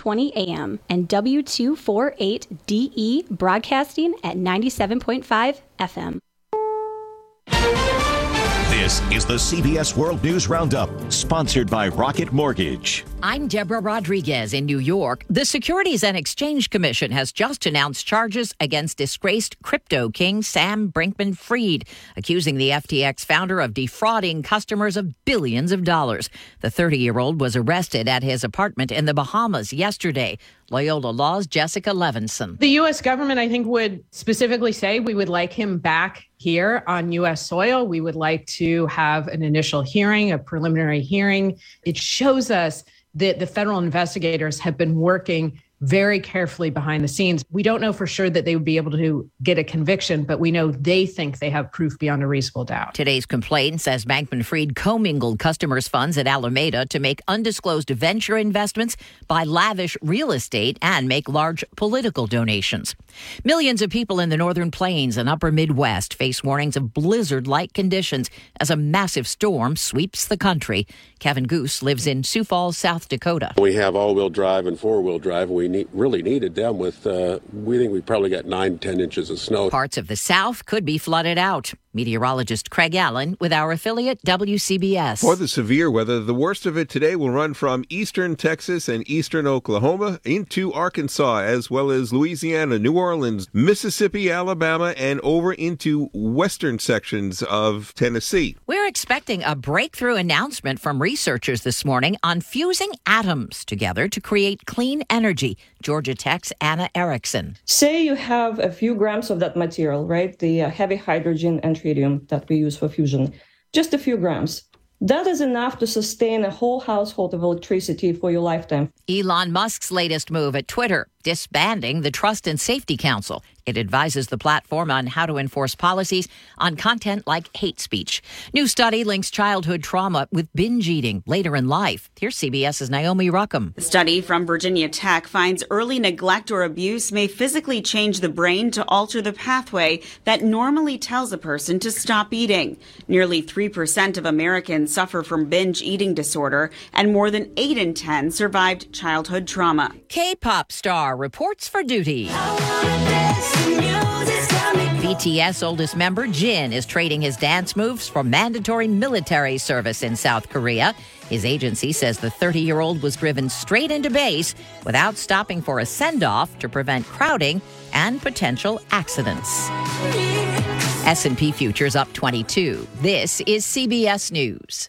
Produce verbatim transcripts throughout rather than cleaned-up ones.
twenty A M, and W two forty-eight D E broadcasting at ninety-seven point five F M. This is the C B S World News Roundup, sponsored by Rocket Mortgage. I'm Deborah Rodriguez in New York. The Securities and Exchange Commission has just announced charges against disgraced crypto king Sam Bankman-Fried, accusing the F T X founder of defrauding customers of billions of dollars. The thirty-year-old was arrested at his apartment in the Bahamas yesterday. Loyola Law's Jessica Levinson. The U S government, I think, would specifically say we would like him back here on U S soil. We would like to have an initial hearing, a preliminary hearing. It shows us that the federal investigators have been working very carefully behind the scenes. We don't know for sure that they would be able to get a conviction, but we know they think they have proof beyond a reasonable doubt. Today's complaint says Bankman-Fried commingled customers' funds at Alameda to make undisclosed venture investments, buy lavish real estate, and make large political donations. Millions of people in the northern plains and upper Midwest face warnings of blizzard-like conditions as a massive storm sweeps the country. Kevin Goose lives in Sioux Falls, South Dakota. We have all-wheel drive and four-wheel drive. We need, really needed them with, uh, we think we probably got nine, ten inches of snow. Parts of the South could be flooded out. Meteorologist Craig Allen with our affiliate W C B S. For the severe weather, the worst of it today will run from eastern Texas and eastern Oklahoma into Arkansas, as well as Louisiana, New Orleans, Mississippi, Alabama, and over into western sections of Tennessee. We're expecting a breakthrough announcement from researchers this morning on fusing atoms together to create clean energy. Georgia Tech's Anna Erickson. Say you have a few grams of that material, right? The uh, heavy hydrogen and tritium that we use for fusion. Just a few grams. That is enough to sustain a whole household of electricity for your lifetime. Elon Musk's latest move at Twitter, disbanding the Trust and Safety Council. It advises the platform on how to enforce policies on content like hate speech. New study links childhood trauma with binge eating later in life. Here's CBS's Naomi Ruckham. The study from Virginia Tech finds early neglect or abuse may physically change the brain to alter the pathway that normally tells a person to stop eating. Nearly three percent of Americans suffer from binge eating disorder, and more than eight in ten survived childhood trauma. K-pop star reports for duty. B T S oldest member Jin is trading his dance moves for mandatory military service in South Korea. His agency says the thirty-year-old was driven straight into base without stopping for a send-off to prevent crowding and potential accidents. S and P futures up twenty-two. This is C B S News.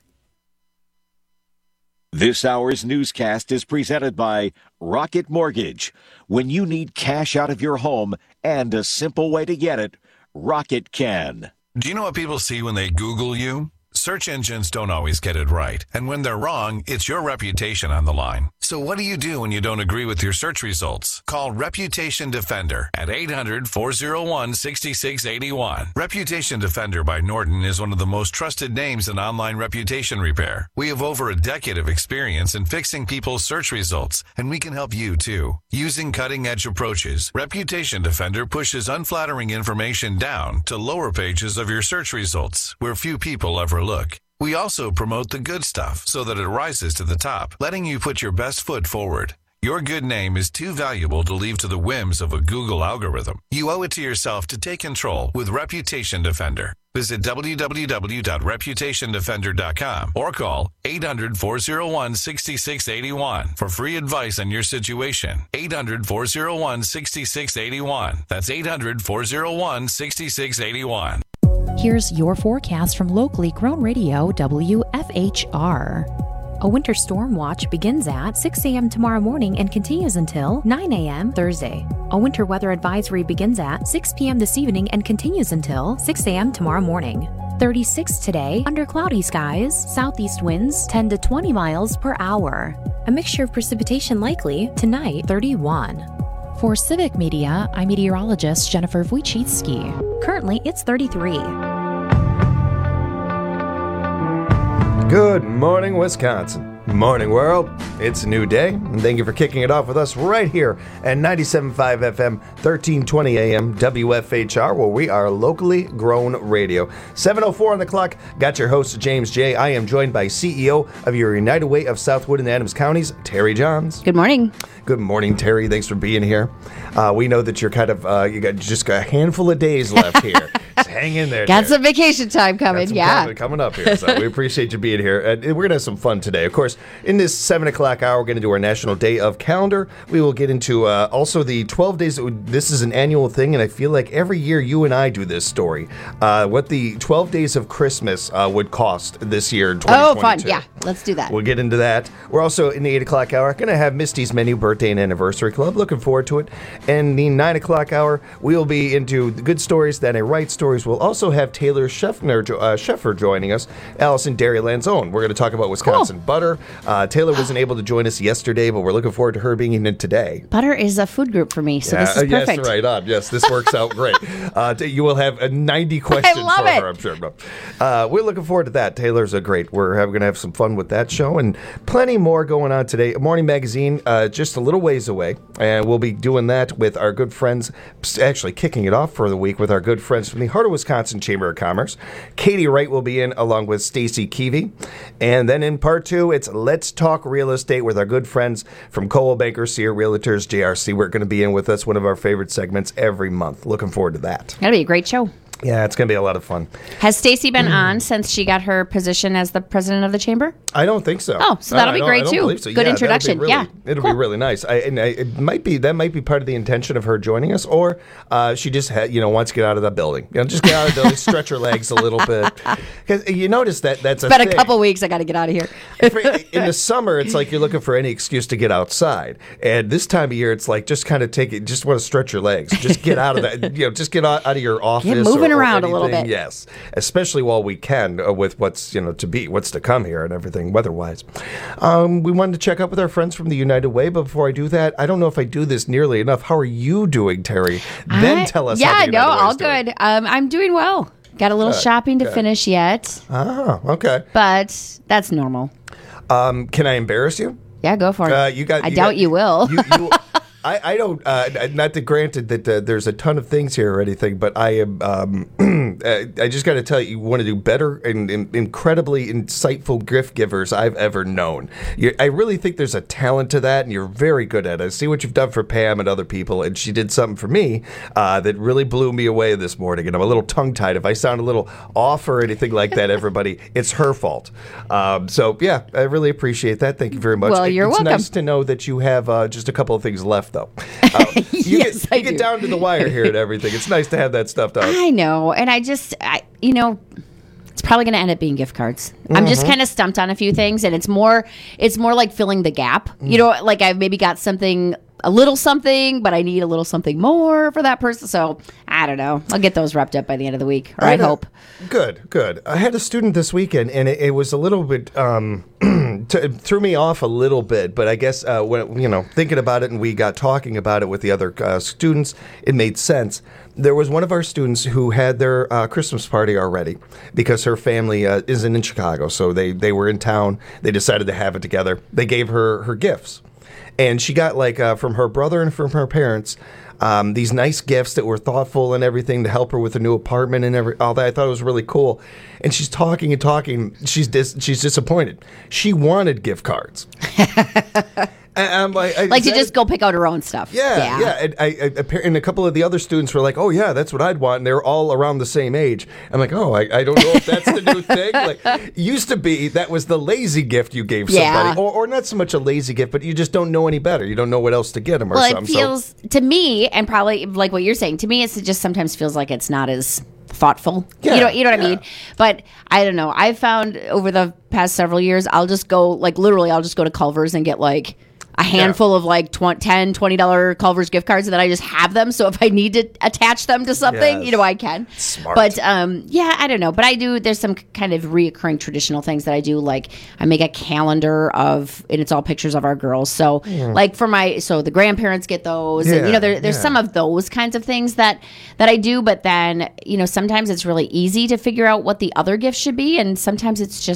This hour's newscast is presented by Rocket Mortgage. When you need cash out of your home and a simple way to get it, Rocket can. Do you know what people see when they Google you? Search engines don't always get it right. And when they're wrong, it's your reputation on the line. So what do you do when you don't agree with your search results? Call Reputation Defender at eight hundred, four oh one, six six eight one. Reputation Defender by Norton is one of the most trusted names in online reputation repair. We have over a decade of experience in fixing people's search results, and we can help you too. Using cutting-edge approaches, Reputation Defender pushes unflattering information down to lower pages of your search results, where few people ever look. We also promote the good stuff so that it rises to the top, letting you put your best foot forward. Your good name is too valuable to leave to the whims of a Google algorithm. You owe it to yourself to take control with Reputation Defender. Visit w w w dot reputation defender dot com or call eight hundred, four oh one, six six eight one for free advice on your situation. eight hundred, four oh one, six six eight one. That's eight hundred, four oh one, six six eight one. Here's your forecast from locally grown radio W F H R. A winter storm watch begins at six a.m. tomorrow morning and continues until nine a.m. Thursday. A winter weather advisory begins at six p.m. this evening and continues until six a.m. tomorrow morning. thirty-six today, under cloudy skies, southeast winds ten to twenty miles per hour. A mixture of precipitation likely tonight, thirty-one. For Civic Media, I'm meteorologist Jennifer Wojcicki. Currently, it's thirty-three. Good morning, Wisconsin. morning, world. It's a new day, and thank you for kicking it off with us right here at ninety-seven point five F M, thirteen twenty A M, W F H R, where we are locally grown radio. seven oh four on the clock. Got your host, James J. I am joined by C E O of your United Way of Southwood and Adams Counties, Terry Johns. Good morning. Good morning, Terry. Thanks for being here. Uh, we know that you're kind of, uh, you got just a handful of days left here. Just hang in there. Got Terry. some vacation time coming, some yeah. Coming, coming up here, so we appreciate you being here. And we're going to have some fun today. Of course, in this seven o'clock hour, we're going to do our National Day of Calendar. We will get into uh, also the twelve days. That would, this is an annual thing, and I feel like every year you and I do this story. Uh, what the twelve days of Christmas uh, would cost this year in twenty twenty-two. Oh, fun. Yeah, let's do that. We'll get into that. We're also in the eight o'clock hour going to have Misty's Menu Birthday and Anniversary Club. Looking forward to it. And the nine o'clock hour, we'll be into the good stories, then I write stories. We'll also have Taylor Scheffner, uh, Scheffer joining us, Allison Dairyland's own. We're going to talk about Wisconsin cool. butter. Uh, Taylor wasn't able to join us yesterday, but we're looking forward to her being in today. Butter is a food group for me, so yeah, this is perfect. Yes, right on. Yes, this works out great. Uh, you will have uh, ninety questions I love for it. her, I'm sure. Uh, we're looking forward to that. Taylor's a great. We're going to have some fun with that show and plenty more going on today. Morning Magazine, uh, just a little ways away, and we'll be doing that with our good friends, actually kicking it off for the week with our good friends from the Heart of Wisconsin Chamber of Commerce. Katie Wright will be in along with Stacy Keevy. And then in part two, it's Let's Talk Real Estate with our good friends from Coldwell Banker, Sear Realtors, J R C. We're going to be in with us, one of our favorite segments every month. Looking forward to that. That'll be a great show. Yeah, it's going to be a lot of fun. Has Stacy been on since she got her position as the president of the chamber? I don't think so. Oh, so that'll be great too. So. Good yeah, introduction. Really, yeah, it'll cool. be really nice. I, and I, it might be that might be part of the intention of her joining us, or uh, she just had, you know wants to get out of that building. You know, just get out of the building, stretch her legs a little bit. Because you notice that that's it's a been thing. a couple weeks. I got to get out of here. In the summer, it's like you're looking for any excuse to get outside, and this time of year, it's like just kind of take it. Just want to stretch your legs. Just get out of that. You know, just get out, out of your office. Get moving or, or around anything. a little bit. Yes. Especially while we can, uh, with what's you know to be, what's to come here, and everything weather-wise. Um, we wanted to check up with our friends from the United Way, but before I do that, I don't know if I do this nearly enough. How are you doing, Terry? Then I, tell us. Yeah, how the no, United all Way's doing. good. Um, I'm doing well. Got a little Good, shopping to good. finish yet. Ah, okay. But that's normal. Um, can I embarrass you? Yeah, go for it. Uh, you got. I you doubt got, you will. You, you, I, I don't. Uh, not that granted that uh, there's a ton of things here or anything, but I am. Um, I just got to tell you, you want to do better and, and incredibly insightful gift givers I've ever known. You're, I really think there's a talent to that, and you're very good at it. I see what you've done for Pam and other people, and she did something for me uh, that really blew me away this morning. And I'm a little tongue tied. If I sound a little off or anything like that, everybody, it's her fault. Um, so yeah, I really appreciate that. Thank you very much. Well, you're it's welcome. It's nice to know that you have uh, just a couple of things left. Though. Uh, you yes, get, I you do. get down to the wire here and everything. It's nice to have that stuff done. I know, and I just, I, you know, it's probably going to end up being gift cards. Mm-hmm. I'm just kind of stumped on a few things, and it's more, it's more like filling the gap. Mm. You know, like I've maybe got something, a little something, but I need a little something more for that person. So I don't know. I'll get those wrapped up by the end of the week, or I, I hope. A, good, good. I had a student this weekend, and it, it was a little bit. Um, T- it threw me off a little bit, but I guess uh, when you know thinking about it and we got talking about it with the other uh, students, it made sense. There was one of our students who had their uh, Christmas party already because her family uh, isn't in Chicago, so they, they were in town. They decided to have it together. They gave her her gifts, and she got like uh, from her brother and from her parents. Um, these nice gifts that were thoughtful and everything to help her with a new apartment and every, all that. I thought it was really cool. And she's talking and talking. She's dis- she's disappointed. She wanted gift cards. And I'm like, I, like to just go pick out her own stuff. Yeah, yeah. yeah. And, I, I, and a couple of the other students were like, "Oh yeah, that's what I'd want." And they're all around the same age. I'm like, "Oh, I, I don't know if that's the new thing." Like, used to be that was the lazy gift you gave somebody, yeah. or, or not so much a lazy gift, but you just don't know any better. You don't know what else to get them or well, something. Well, it feels so. To me, and probably like what you're saying, to me, it's, it just sometimes feels like it's not as thoughtful. Yeah, you know, you know what yeah. I mean? But I don't know. I've found over the past several years, I'll just go like literally, I'll just go to Culver's and get like a handful yeah. of like twenty, ten, twenty dollars Culver's gift cards, and then I just have them. So if I need to attach them to something, yes. you know, I can. Smart. But um, yeah, I don't know. But I do, there's some kind of reoccurring traditional things that I do. Like I make a calendar of, and it's all pictures of our girls. So mm. like for my, so the grandparents get those. Yeah, and, you know, there, there's yeah. some of those kinds of things that, that I do. But then, you know, sometimes it's really easy to figure out what the other gift should be. And sometimes it's just,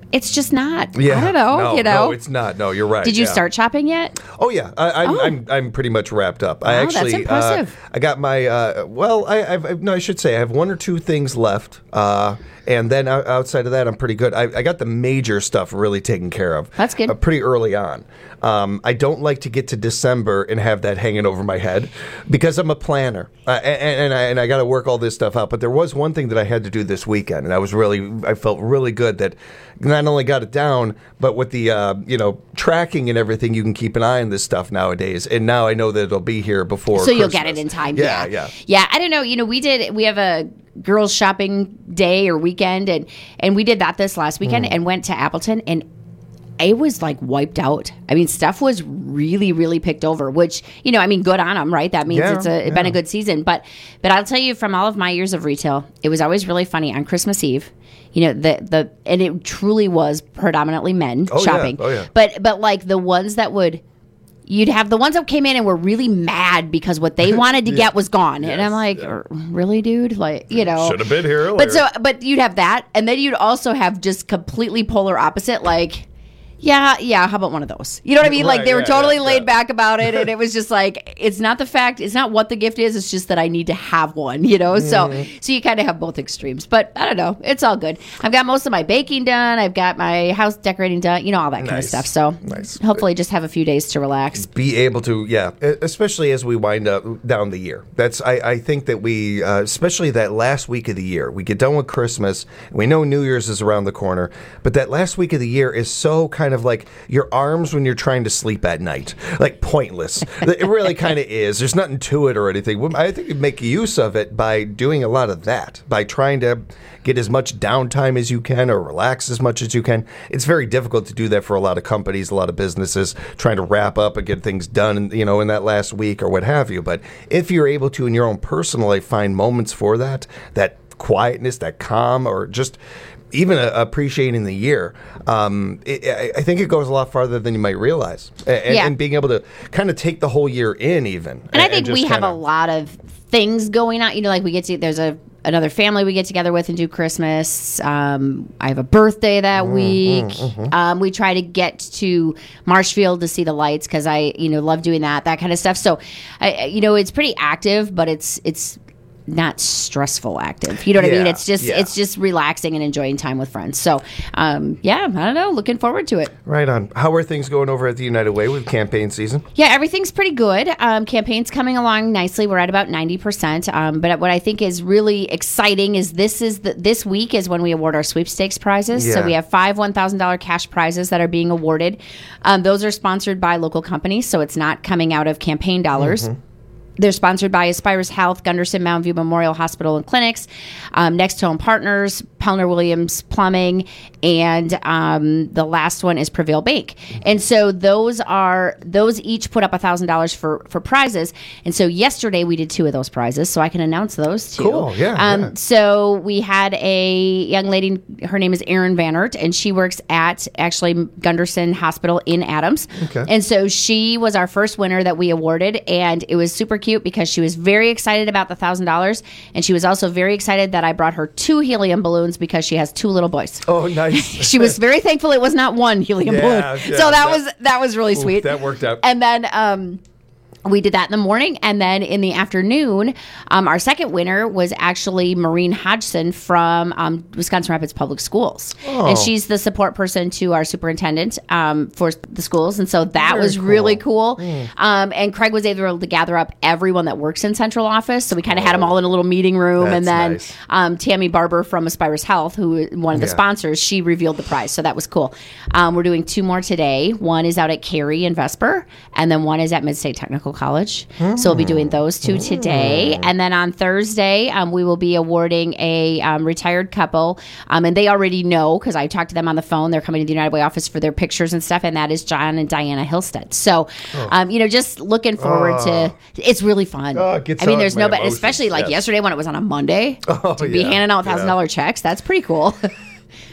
it's just not. Yeah, I don't know. No, you know, no, it's not. No, you're right. Did you yeah. start shopping yet? Oh yeah, I, I'm, Oh. I'm I'm pretty much wrapped up. I Wow, actually, that's impressive. Uh, I got my uh, well, I I've, I've, no, I should say I have one or two things left, uh, and then o- outside of that, I'm pretty good. I, I got the major stuff really taken care of. That's good. Uh, pretty early on. Um, I don't like to get to December and have that hanging over my head because I'm a planner, uh, and, and I and I got to work all this stuff out. But there was one thing that I had to do this weekend, and I was really, I felt really good that not only got it down, but with the uh, you know tracking and everything, you can keep an eye on this stuff nowadays. And now I know that it'll be here before. So you'll Christmas. get it in time. Yeah, Yeah, yeah. yeah. I don't know. You know, we did. We have a girls' shopping day or weekend, and and we did that this last weekend, Mm. and went to Appleton, and it was like wiped out. I mean, stuff was really, really picked over, which, you know, I mean, good on them, right? That means Yeah, it's, a, it's been a good season. But but I'll tell you, from all of my years of retail, it was always really funny on Christmas Eve. You know, the the and it truly was predominantly men Oh, yeah. shopping. Oh, yeah. But but like the ones that would. You'd have the ones that came in and were really mad because what they wanted to get was gone. And I'm like, really, dude? Like, you know. Should have been here earlier. But so, but you'd have that, and then you'd also have just completely polar opposite, like, yeah, yeah, how about one of those? You know what I mean? Right, Like, they were yeah, totally yeah, laid yeah. back about it, and it was just like, it's not the fact, it's not what the gift is, it's just that I need to have one, you know? So, Mm-hmm. so you kind of have both extremes. But I don't know, it's all good. I've got most of my baking done, I've got my house decorating done, you know, all that kind of Nice. stuff. So, Nice. hopefully, just have a few days to relax. Be able to, yeah, e- especially as we wind up down the year. That's I, I think that we, uh, especially that last week of the year, we get done with Christmas. We know New Year's is around the corner, but that last week of the year is so kind of like your arms when you're trying to sleep at night, like pointless. It really kind of is. There's nothing to it or anything. I think you make use of it by doing a lot of that, by trying to get as much downtime as you can or relax as much as you can. It's very difficult to do that for a lot of companies, a lot of businesses, trying to wrap up and get things done, you know, in that last week or what have you. But if you're able to, in your own personal life, find moments for that, that quietness, that calm, or just even uh, appreciating the year, um, it, I, I think it goes a lot farther than you might realize. And, Yeah. and being able to kind of take the whole year in, even. And I think just we have kinda- a lot of things going on. You know, like we get to, there's a another family we get together with and do Christmas. Um, I have a birthday that Mm, week. Um, we try to get to Marshfield to see the lights because I, you know, love doing that, that kind of stuff. So, I, you know, it's pretty active, but it's it's not stressful active. You know what I mean? Yeah, It's just yeah. it's just relaxing and enjoying time with friends. So, um, yeah, I don't know. Looking forward to it. Right on. How are things going over at the United Way with campaign season? Yeah, everything's pretty good. Um, campaign's coming along nicely. We're at about ninety percent. Um, but what I think is really exciting is this is the, this week is when we award our sweepstakes prizes. So Yeah. we have five one thousand dollars cash prizes that are being awarded. Um, those are sponsored by local companies, so it's not coming out of campaign dollars. They're sponsored by Aspirus Health, Gunderson Mountain View Memorial Hospital and Clinics, um, Next Home Partners, Pelner Williams Plumbing, and um, the last one is Prevail Bank. And so those are those each put up one thousand dollars for for prizes. And so yesterday we did two of those prizes, so I can announce those too. Cool, yeah, Um, yeah. So we had a young lady, her name is Erin Vannert, and she works at actually Gunderson Hospital in Adams. Okay. And so she was our first winner that we awarded, and it was super cute because she was very excited about the one thousand dollars, and she was also very excited that I brought her two helium balloons because she has two little boys. Oh, nice. She was very thankful it was not one helium Yeah, balloon. yeah, so that, that- was that was really Ooh, sweet. that worked out. And then um we did that in the morning, and then in the afternoon, um, our second winner was actually Maureen Hodgson from um, Wisconsin Rapids Public Schools, Oh. and she's the support person to our superintendent um, for the schools, and so that Very was cool. really cool. Mm. Um, and Craig was able to gather up everyone that works in central office, so we kind of had them all in a little meeting room, and That's then nice. um, Tammy Barber from Aspirus Health, who is one of the Yeah. sponsors, she revealed the prize, so that was cool. Um, we're doing two more today. One is out at Cary and Vesper, and then one is at Mid-State Technical College. So we'll be doing those two today. And then on Thursday, um, we will be awarding a um, retired couple. Um, and they already know because I talked to them on the phone. They're coming to the United Way office for their pictures and stuff. And that is John and Diana Hillstead. So, um, you know, just looking forward to it's really fun. Oh, it gets I mean, out there's my no, but emotions, especially like yes. yesterday when it was on a Monday Oh, to be yeah, handing out one thousand dollars yeah. checks. That's pretty cool.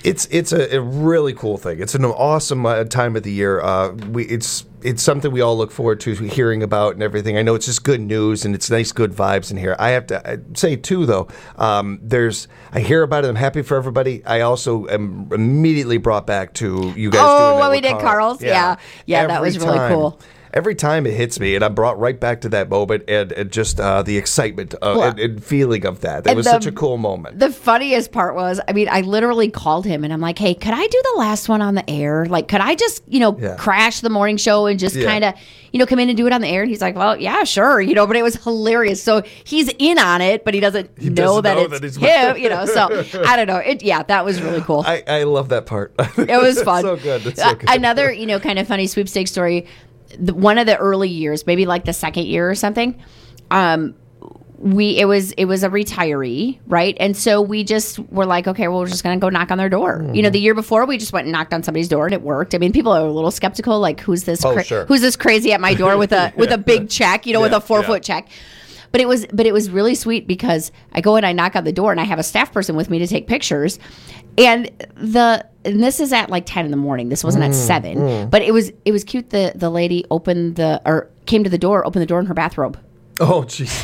It's it's a, a really cool thing. It's an awesome uh, time of the year. Uh, we it's it's something we all look forward to hearing about and everything. I know it's just good news and it's nice, good vibes in here. I have to I say too, though, um, there's I hear about it. I'm happy for everybody. I also am immediately brought back to you guys. Oh, doing that when we with did Carl. Carl's, yeah, yeah, yeah that was really time. cool. Every time it hits me, and I'm brought right back to that moment and, and just uh, the excitement uh, Well, and, and feeling of that. That and was the- such a cool moment. The funniest part was, I mean, I literally called him and I'm like, hey, could I do the last one on the air? Like, could I just, you know, Yeah. crash the morning show and just Yeah. kind of, you know, come in and do it on the air? And he's like, well, yeah, sure. You know, but it was hilarious. So he's in on it, but he doesn't He know doesn't that know it's that he's- him, you know. So I don't know. It, yeah, that was really cool. I, I love that part. It was fun. so good. It's so Uh, good. Another, you know, kind of funny sweepstakes story. The, one of the early years, maybe like the second year or something. Um, we it was it was a retiree, right? And so we just were like, okay, well, we're just gonna go knock on their door. Mm-hmm. You know, the year before we just went and knocked on somebody's door and it worked. I mean, people are a little skeptical, like, who's this? Oh, cra- sure. Who's this crazy at my door with a with a big check? You know, with Yeah, a four yeah. foot check. But it was but it was really sweet because I go and I knock on the door and I have a staff person with me to take pictures. And the and this is at like ten in the morning. This wasn't at seven. But it was it was cute. The the lady opened the or came to the door, opened the door in her bathrobe. Oh, jeez.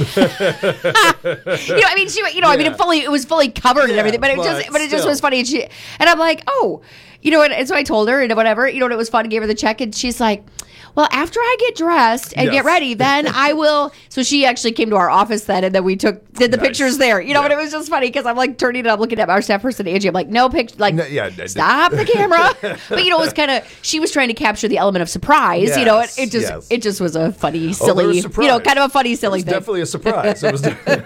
You know, I mean, she, you know, I mean, it fully, it was fully covered and Yeah, everything, but it but just, but it just still. was funny. And she, and I'm like, oh, you know, and, and so I told her and whatever, you know, and it was fun. Gave her the check, and she's like, well, after I get dressed and Yes. get ready, then I will. So she actually came to our office then, and then we took did the Nice. pictures there. You know, Yeah. and it was just funny because I'm like turning it up, looking at our staff person Angie. I'm like, no picture, like, No, yeah, I- stop the camera. But you know, it was kind of she was trying to capture the element of surprise. You know, it, Yes, it just yes. it just was a funny, Oh, there silly, was you surprise. know, kind of a funny, It silly was thing. definitely a surprise. It was.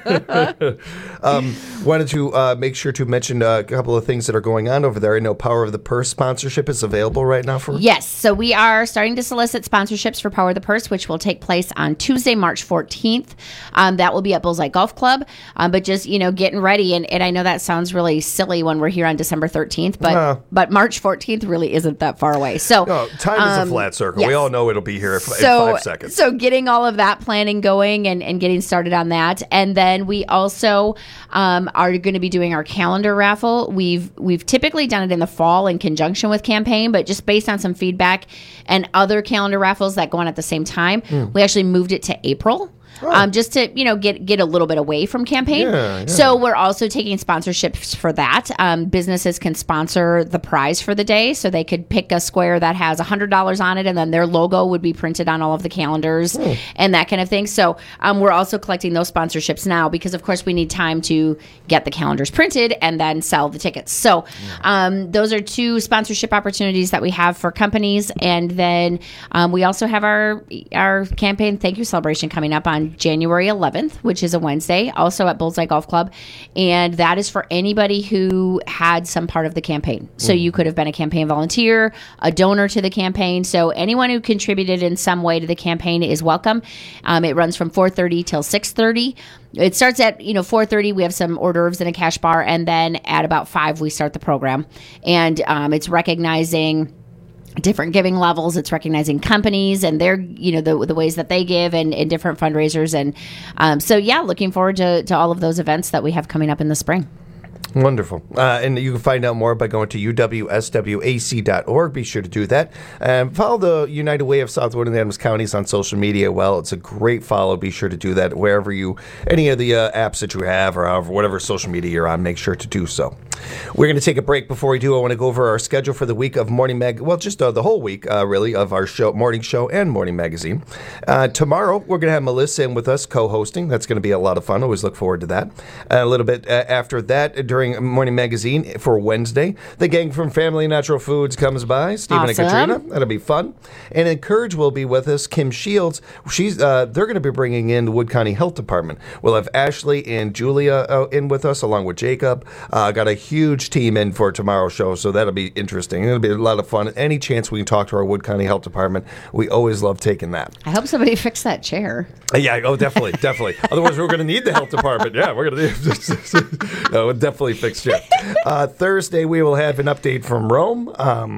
um, wanted to uh, make sure to mention a couple of things that are going on over there. I know Power of the Purse sponsorship is available right now for. Yes, so we are starting to solicit sponsorships for Power of the Purse, which will take place on Tuesday, March fourteenth. Um, that will be at Bullseye Golf Club. Um, but just, you know, getting ready. And, and I know that sounds really silly when we're here on December thirteenth, but No. but March fourteenth really isn't that far away. So No, time is um, a flat circle. yes. We all know it'll be here in so, five seconds. So getting all of that planning going and, and getting started on that. And then we also um, are going to be doing our calendar raffle. We've we've typically done it in the fall in conjunction with campaign, but just based on some feedback and other calendar raffles that go on at the same time, Hmm. we actually moved it to April. Um, just to, you know, get get a little bit away from campaign. Yeah, yeah. So we're also taking sponsorships for that. Um, businesses can sponsor the prize for the day. So they could pick a square that has one hundred dollars on it, and then their logo would be printed on all of the calendars and that kind of thing. So um, we're also collecting those sponsorships now because, of course, we need time to get the calendars printed and then sell the tickets. So um, those are two sponsorship opportunities that we have for companies. And then um, we also have our, our campaign thank you celebration coming up on January eleventh, which is a Wednesday, also at Bullseye Golf Club. And that is for anybody who had some part of the campaign. So you could have been a campaign volunteer, a donor to the campaign. So anyone who contributed in some way to the campaign is welcome. Um, it runs from four thirty till six thirty. It starts at, you know, four thirty. We have some hors d'oeuvres and a cash bar. And then at about five, we start the program. And um, it's recognizing different giving levels. It's recognizing companies and their, you know, the the ways that they give and, and different fundraisers. And um, so, yeah, looking forward to, to all of those events that we have coming up in the spring. Wonderful. Uh, and you can find out more by going to U W S W A C dot org. Be sure to do that. And follow the United Way of Southwood and Adams Counties on social media. Well, it's a great follow. Be sure to do that wherever you, any of the uh, apps that you have or however, whatever social media you're on, make sure to do so. We're going to take a break. Before we do, I want to go over our schedule for the week of Morning Mag. Well, just uh, the whole week, uh, really, of our show, morning show and morning magazine. Uh, tomorrow, we're going to have Melissa in with us co-hosting. That's going to be a lot of fun. Always look forward to that. Uh, a little bit uh, after that, during Morning Magazine for Wednesday, the gang from Family Natural Foods comes by. Stephen Awesome. and Katrina. That'll be fun. And Encourage will be with us. Kim Shields. She's. Uh, they're going to be bringing in the Wood County Health Department. We'll have Ashley and Julia uh, in with us along with Jacob. Uh, got a huge team in for tomorrow's show, so that'll be interesting. It'll be a lot of fun. Any chance we can talk to our Wood County Health Department, we always love taking that. I hope somebody fixed that chair. Uh, yeah, oh, definitely, definitely. Otherwise, we're going to need the health department. Yeah, we're going to no, we'll definitely fix it. Uh, Thursday, we will have an update from Rome. Um,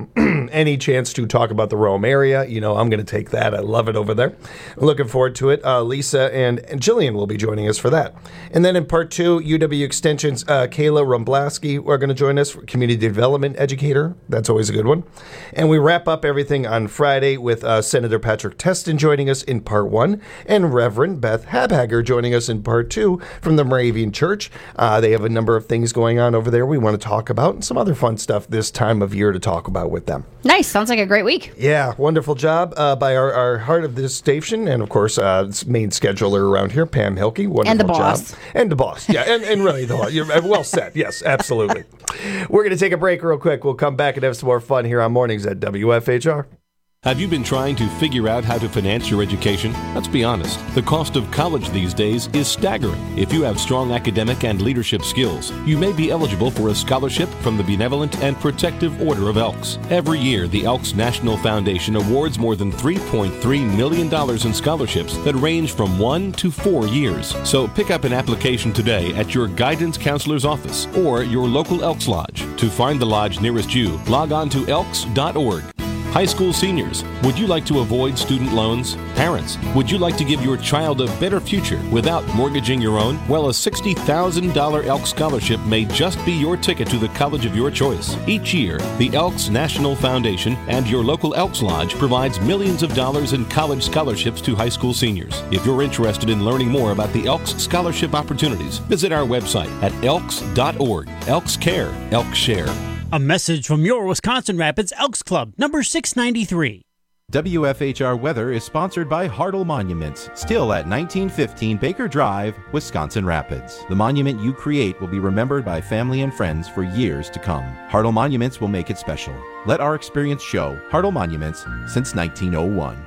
any chance to talk about the Rome area, you know, I'm going to take that. I love it over there. I'm looking forward to it. Uh, Lisa and, and Jillian will be joining us for that. And then in part two, U W Extension's uh, Kayla Rumblaski are going to join us, community development educator. That's always a good one. And we wrap up everything on Friday with uh, Senator Patrick Testin joining us in part one, and Reverend Beth Habhager joining us in part two from the Moravian Church. Uh, they have a number of things going on over there we want to talk about, and some other fun stuff this time of year to talk about with them. Nice. Sounds like a great week. Yeah, wonderful job uh, by our, our heart of this station, and of course, uh, main scheduler around here, Pam Hilke. Wonderful and the job. boss. And the boss. Yeah, and, and really the boss. You're well said. Yes, absolutely. We're going to take a break real quick. We'll come back and have some more fun here on Mornings at W F H R. Have you been trying to figure out how to finance your education? Let's be honest, the cost of college these days is staggering. If you have strong academic and leadership skills, you may be eligible for a scholarship from the Benevolent and Protective Order of Elks. Every year, the Elks National Foundation awards more than three point three million dollars in scholarships that range from one to four years. So pick up an application today at your guidance counselor's office or your local Elks Lodge. To find the lodge nearest you, log on to elks dot org. High school seniors, would you like to avoid student loans? Parents, would you like to give your child a better future without mortgaging your own? Well, a sixty thousand dollars Elks Scholarship may just be your ticket to the college of your choice. Each year, the Elks National Foundation and your local Elks Lodge provides millions of dollars in college scholarships to high school seniors. If you're interested in learning more about the Elks Scholarship opportunities, visit our website at elks dot org. Elks Care, Elks Share. A message from your Wisconsin Rapids Elks Club, number six ninety-three. W F H R Weather is sponsored by Hartle Monuments, still at nineteen fifteen Baker Drive, Wisconsin Rapids. The monument you create will be remembered by family and friends for years to come. Hartle Monuments will make it special. Let our experience show. Hartle Monuments since nineteen oh one.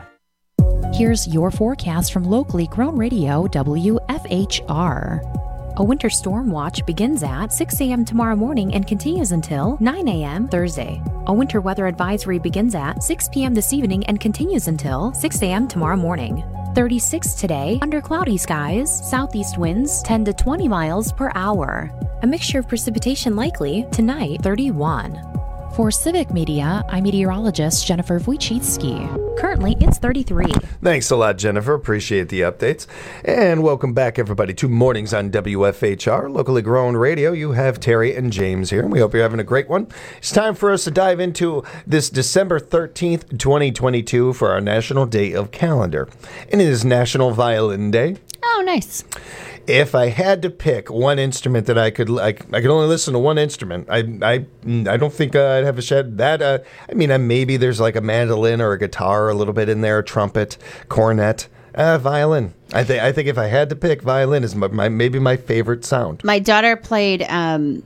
Here's your forecast from locally grown radio W F H R. A winter storm watch begins at six a.m. tomorrow morning and continues until nine a.m. Thursday. A winter weather advisory begins at six p.m. this evening and continues until six a.m. tomorrow morning. thirty-six today, under cloudy skies, southeast winds ten to twenty miles per hour. A mixture of precipitation likely tonight, thirty-one. For Civic Media, I'm meteorologist Jennifer Wojcicki. Currently, it's thirty-three. Thanks a lot, Jennifer. Appreciate the updates. And welcome back, everybody, to Mornings on W F H R, locally grown radio. You have Terry and James here, and we hope you're having a great one. It's time for us to dive into this December thirteenth, twenty twenty-two for our National Day of Calendar. And it is National Violin Day. Oh, nice. If I had to pick one instrument that I could, I, I could only listen to one instrument. I, I, I don't think uh, I'd have a shed that. Uh, I mean, uh, maybe there's like a mandolin or a guitar a little bit in there, trumpet, cornet, uh, violin. I think, I think if I had to pick, violin is my, my maybe my favorite sound. My daughter played um,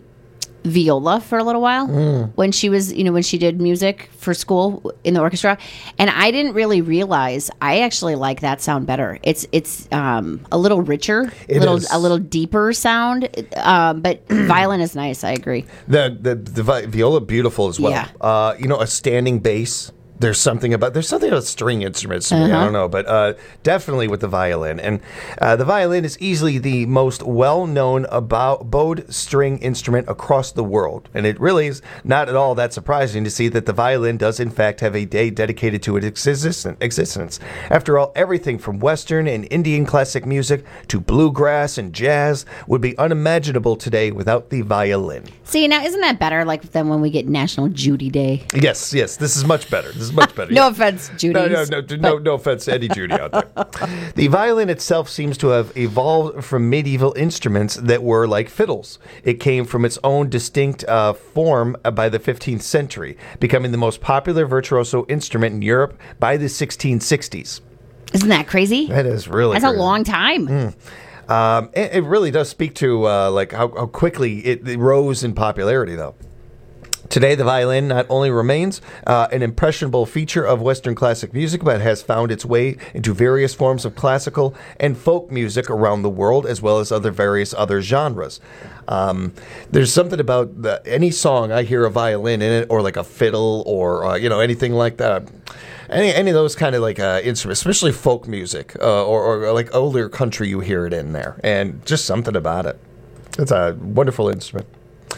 viola for a little while mm. when she was, you know, when she did music for school in the orchestra, and I didn't really realize I actually like that sound better. It's it's um, a little richer, it little is. a little deeper sound, um, but violin is nice. I agree. The the the vi- viola beautiful as well. Yeah. Uh, you know, a standing bass. There's something about there's something about string instruments to me. Uh-huh. I don't know, but uh, definitely with the violin. And uh, the violin is easily the most well-known about bowed string instrument across the world. And it really is not at all that surprising to see that the violin does in fact have a day dedicated to its existence. existence. After all, everything from Western and Indian classic music to bluegrass and jazz would be unimaginable today without the violin. See, now isn't that better? Like than when we get National Judy Day. Yes, yes, this is much better. This is much better. No yeah. offense, Judy. No, no, no, no, no offense to any Judy out there. The violin itself seems to have evolved from medieval instruments that were like fiddles. It came from its own distinct uh, form by the fifteenth century, becoming the most popular virtuoso instrument in Europe by the sixteen sixties. Isn't that crazy? That is really That's crazy. a long time. Mm. Um, it, it really does speak to uh, like how, how quickly it, it rose in popularity, though. Today, the violin not only remains uh, an impressionable feature of Western classic music, but has found its way into various forms of classical and folk music around the world, as well as other various other genres. Um, there's something about the, any song I hear a violin in it, or like a fiddle, or uh, you know anything like that. Any any of those kind of like uh, instruments, especially folk music, uh, or, or like older country, you hear it in there, and just something about it. It's a wonderful instrument.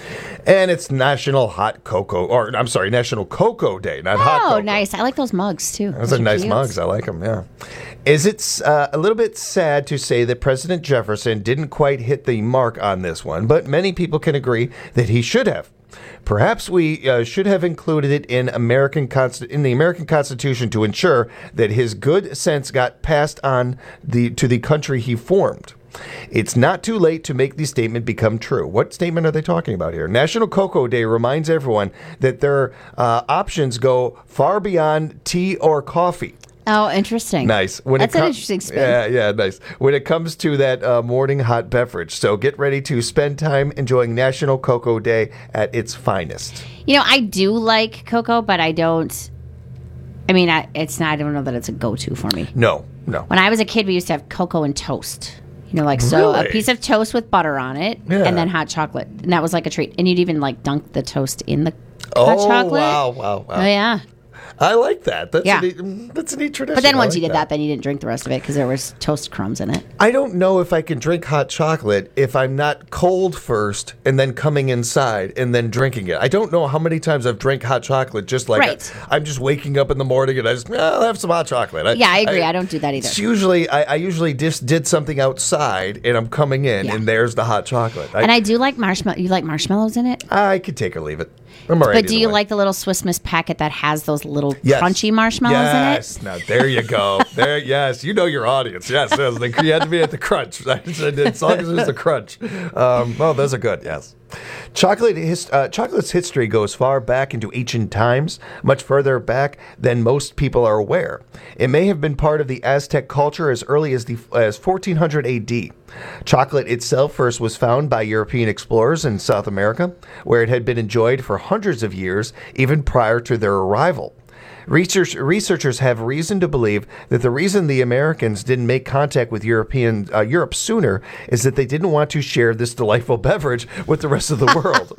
And it's National Hot Cocoa, or I'm sorry, National Cocoa Day, not hot cocoa. Oh, nice. I like those mugs, too. Those are nice mugs. I like them, yeah. Is it uh, a little bit sad to say that President Jefferson didn't quite hit the mark on this one, but many people can agree that he should have. Perhaps we uh, should have included it in American Const- in the American Constitution to ensure that his good sense got passed on the to the country he formed. It's not too late to make the statement become true. What statement are they talking about here? National Cocoa Day reminds everyone that their uh, options go far beyond tea or coffee. Oh, interesting. Nice. When That's it com- an interesting spin. Yeah, yeah, nice. When it comes to that uh, morning hot beverage. So get ready to spend time enjoying National Cocoa Day at its finest. You know, I do like cocoa, but I don't. I mean, I, it's not. I don't know that it's a go-to for me. No, no. When I was a kid, we used to have cocoa and toast. You know, like so Really? a piece of toast with butter on it, Yeah. and then hot chocolate, and that was like a treat. And you'd even like dunk the toast in the Oh, hot chocolate. wow, wow, wow. Oh yeah. I like that. That's Yeah. a neat, that's a neat tradition. But then I once like you did that. then you didn't drink the rest of it because there was toast crumbs in it. I don't know if I can drink hot chocolate if I'm not cold first and then coming inside and then drinking it. I don't know how many times I've drank hot chocolate just like Right. I, am just waking up in the morning and I just, "Ah, I'll have some hot chocolate. I, Yeah, I agree. I don't do that either. It's usually, I, I usually just did something outside and I'm coming in Yeah. and there's the hot chocolate. I, and I do like marshmallow. You like marshmallows in it? I could take or leave it. I'm all right But do either you way. like the little Swiss Miss packet that has those little Yes. crunchy marshmallows yes. Now there you go. There, yes, you know your audience. Yes, yes. They, you had to be at the crunch. As long as there's a crunch. Um, oh, those are good. Yes. Chocolate his, uh, chocolate's history goes far back into ancient times, much further back than most people are aware. It may have been part of the Aztec culture as early as the as fourteen hundred A D. Chocolate itself first was found by European explorers in South America, where it had been enjoyed for hundreds of years, even prior to their arrival. Research, researchers have reason to believe that the reason the Americans didn't make contact with European uh, Europe sooner is that they didn't want to share this delightful beverage with the rest of the world.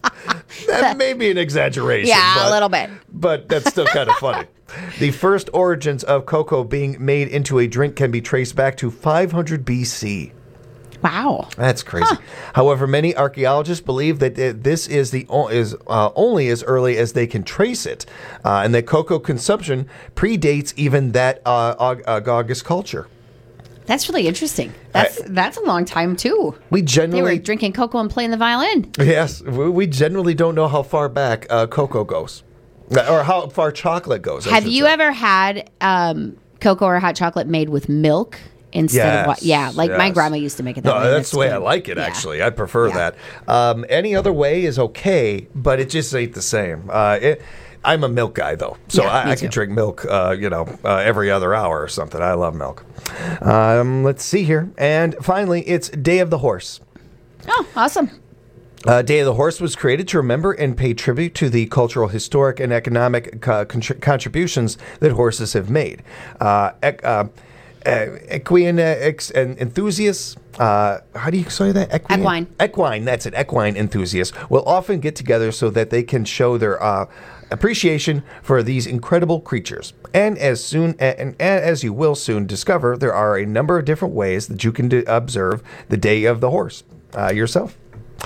That may be an exaggeration. Yeah, but, a little bit. But that's still kind of funny. The first origins of cocoa being made into a drink can be traced back to five hundred B C. Wow. That's crazy. Huh. However, many archaeologists believe that uh, this is the o- is uh, only as early as they can trace it, uh, and that cocoa consumption predates even that uh, Aug- August culture. That's really interesting. That's I, that's a long time too. We generally they were drinking cocoa and playing the violin. Yes, we, we generally don't know how far back uh, cocoa goes, or how far chocolate goes. I Have you say. ever had um, cocoa or hot chocolate made with milk? Instead yes, of what? Yeah, like yes. my grandma used to make it that no, way. that's the way good. I like it, yeah. actually. I prefer yeah. that. Um, any other way is okay, but it just ain't the same. Uh, it, I'm a milk guy, though, so yeah, I, I can drink milk, uh, you know, uh, every other hour or something. I love milk. Um, let's see here. And finally, it's Day of the Horse. Oh, awesome. Uh, Day of the Horse was created to remember and pay tribute to the cultural, historic, and economic uh, contri- contributions that horses have made. Uh, ec- uh, Uh, equine uh, ex- enthusiasts, uh, how do you say that? Equine? Equine. Equine, that's it. Equine enthusiasts will often get together so that they can show their uh, appreciation for these incredible creatures. And as soon and, and as you will soon discover, there are a number of different ways that you can d- observe the Day of the Horse uh, yourself.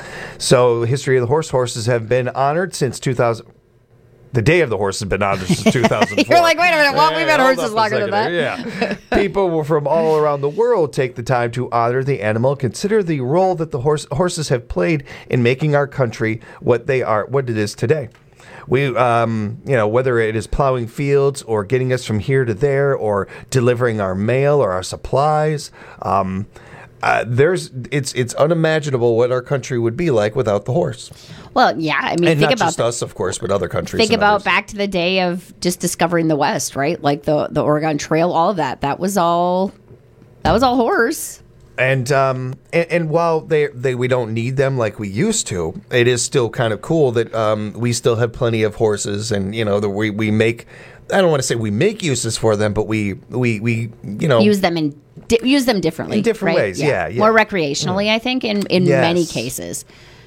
So, history of the horse. Horses have been honored since two thousand. The Day of the Horse has been honored since two thousand four. You're like, wait a minute, well, we've had Hold horses up a longer than second that. there. Yeah. People from all around the world take the time to honor the animal, consider the role that the horse, horses have played in making our country what they are, what it is today. We, um, you know, whether it is plowing fields or getting us from here to there or delivering our mail or our supplies, um, Uh, there's it's it's unimaginable what our country would be like without the horse. Well, yeah, I mean, and think not about just the, us, of course, but other countries. Think and about others. back to the day of just discovering the West, right? Like the the Oregon Trail, all of that. That was all. That was all horse. And um and, and while they they we don't need them like we used to, it is still kind of cool that um we still have plenty of horses, and you know that we we make. I don't want to say we make uses for them, but we we we you know use them in di- use them differently in different right? ways. Yeah, yeah. More recreationally, mm. I think, in in yes. many cases.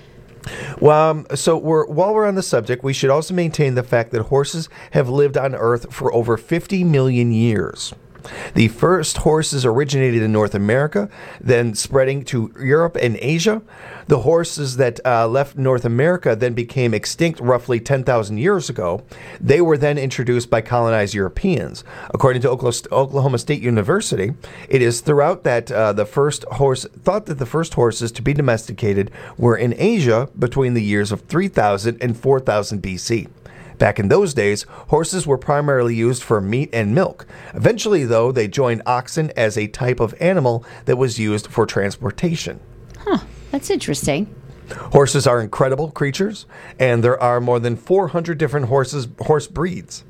Well, um, so we're while we're on the subject, we should also maintain the fact that horses have lived on Earth for over fifty million years. The first horses originated in North America, then spreading to Europe and Asia. The horses that uh, left North America then became extinct roughly ten thousand years ago. They were then introduced by colonized Europeans. According to Oklahoma State University, it is throughout that uh, the first horse thought that the first horses to be domesticated were in Asia between the years of three thousand and four thousand B C. Back in those days, horses were primarily used for meat and milk. Eventually, though, they joined oxen as a type of animal that was used for transportation. Huh, that's interesting. Horses are incredible creatures, and there are more than four hundred different horses, horse breeds.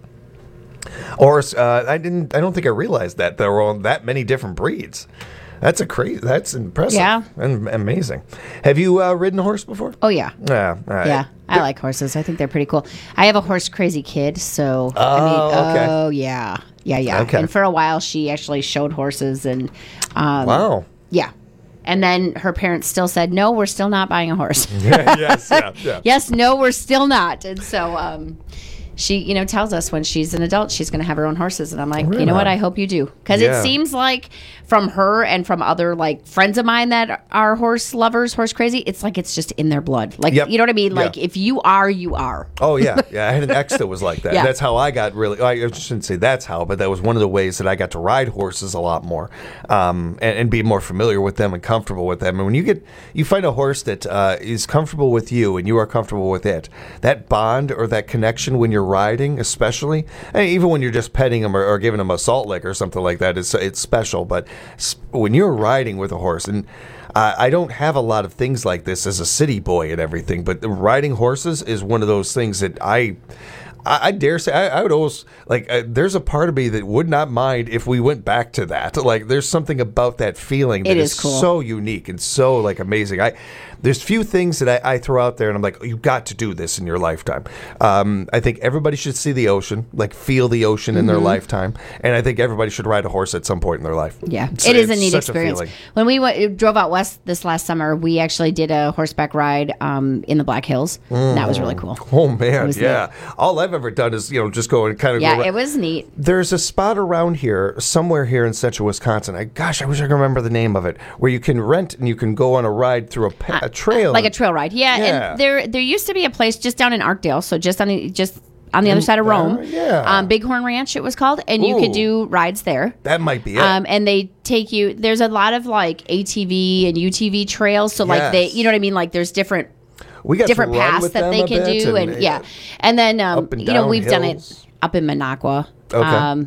Horse, uh, I didn't. I don't think I realized that there were that many different breeds. That's a crazy. That's impressive. Yeah, and amazing. Have you uh, ridden a horse before? Oh yeah. Yeah. Uh, yeah. I like horses. I think they're pretty cool. I have a horse crazy kid, so oh, I mean, okay. oh yeah, yeah, yeah. Okay. And for a while, she actually showed horses, and um, wow, yeah. And then her parents still said, "No, we're still not buying a horse." yeah, yes, yeah, yeah. Yes, no, we're still not. And so um, she, you know, tells us when she's an adult, she's going to have her own horses, and I'm like, Really? you know what? I hope you do, because Yeah. it seems like from her and from other like friends of mine that are horse lovers, horse crazy, it's like it's just in their blood. Like, Yep. you know what I mean? Like, Yeah. if you are, you are. Oh yeah, yeah. I had an ex that was like that. Yeah. That's how I got really. I shouldn't say that's how, but that was one of the ways that I got to ride horses a lot more, um, and, and be more familiar with them and comfortable with them. And when you get, you find a horse that uh, is comfortable with you and you are comfortable with it, that bond or that connection when you're riding, especially, and even when you're just petting them or, or giving them a salt lick or something like that, it's it's special. But s- when you're riding with a horse and Uh, I don't have a lot of things like this as a city boy and everything, but the riding horses is one of those things that I, I, I dare say, I, I would almost, like, uh, there's a part of me that would not mind if we went back to that. Like, there's something about that feeling that It is, is cool. so unique and so, like, amazing. I There's few things that I, I throw out there and I'm like, oh, you've got to do this in your lifetime. Um, I think everybody should see the ocean, like, feel the ocean in their Mhm. lifetime. And I think everybody should ride a horse at some point in their life. Yeah, It's- it is a it's neat such experience. feeling. When we went, drove out west this last summer, we actually did a horseback ride um, in the Black Hills. And that was really cool. Oh man, was yeah. All I've ever done is, you know, just go and kind of Yeah, go around. it was neat. There's a spot around here, somewhere here in central Wisconsin. I gosh, I wish I could remember the name of it, where you can rent and you can go on a ride through a, pa- a trail, Like a trail ride. Yeah, Yeah. and there there used to be a place just down in Arkdale, so just on the just on the In other side of Rome. there, yeah. Um, Bighorn Ranch it was called, and you could Ooh. do rides there. That might be it. Um, and they take you. There's a lot of like A T V and U T V trails, so like they, Yes. you know what I mean. Like there's different we got different to run paths with that them they a can bit do, and, yeah, and then um, up and you know down we've done hills. it up in Minocqua. Okay. Um,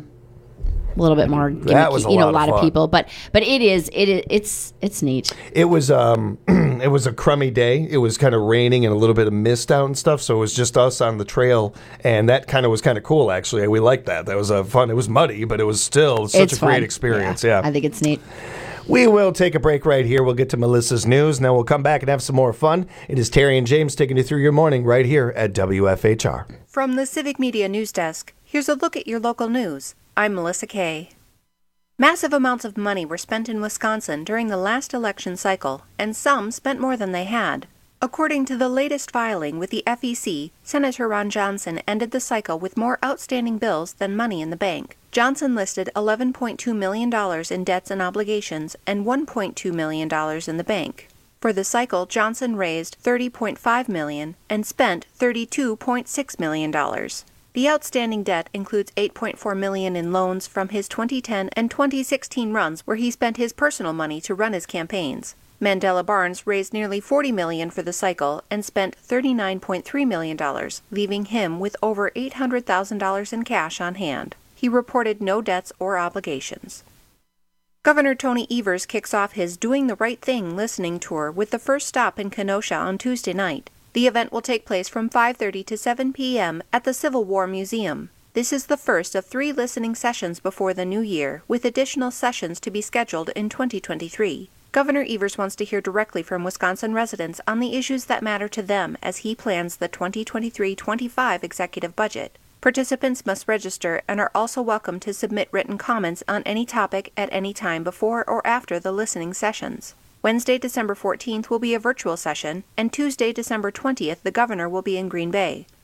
a little bit more gimmicky, That was a you know, lot a of lot of fun. people, but but it is it is it's it's neat. It was um, it was a crummy day. It was kind of raining and a little bit of mist out and stuff. So it was just us on the trail, and that kind of was kind of cool. Actually, we liked that. That was a fun. It was muddy, but it was still such It's a great fun. experience. Yeah. I think it's neat. We will take a break right here. We'll get to Melissa's news, and then we'll come back and have some more fun. It is Terry and James taking you through your morning right here at W F H R. From the Civic Media News Desk, here's a look at your local news. I'm Melissa Kay. Massive amounts of money were spent in Wisconsin during the last election cycle, and some spent more than they had. According to the latest filing with the F E C, Senator Ron Johnson ended the cycle with more outstanding bills than money in the bank. Johnson listed eleven point two million dollars in debts and obligations and one point two million dollars in the bank. For the cycle, Johnson raised thirty point five million dollars and spent thirty-two point six million dollars. The outstanding debt includes eight point four million dollars in loans from his twenty ten and twenty sixteen runs where he spent his personal money to run his campaigns. Mandela Barnes raised nearly forty million dollars for the cycle and spent thirty-nine point three million dollars, leaving him with over eight hundred thousand dollars in cash on hand. He reported no debts or obligations. Governor Tony Evers kicks off his Doing the Right Thing listening tour with the first stop in Kenosha on Tuesday night. The event will take place from five thirty to seven p.m. at the Civil War Museum. This is the first of three listening sessions before the new year, with additional sessions to be scheduled in twenty twenty-three. Governor Evers wants to hear directly from Wisconsin residents on the issues that matter to them as he plans the twenty twenty-three twenty-five executive budget. Participants must register and are also welcome to submit written comments on any topic at any time before or after the listening sessions. Wednesday, December fourteenth will be a virtual session, and Tuesday, December twentieth, the governor will be in Green Bay.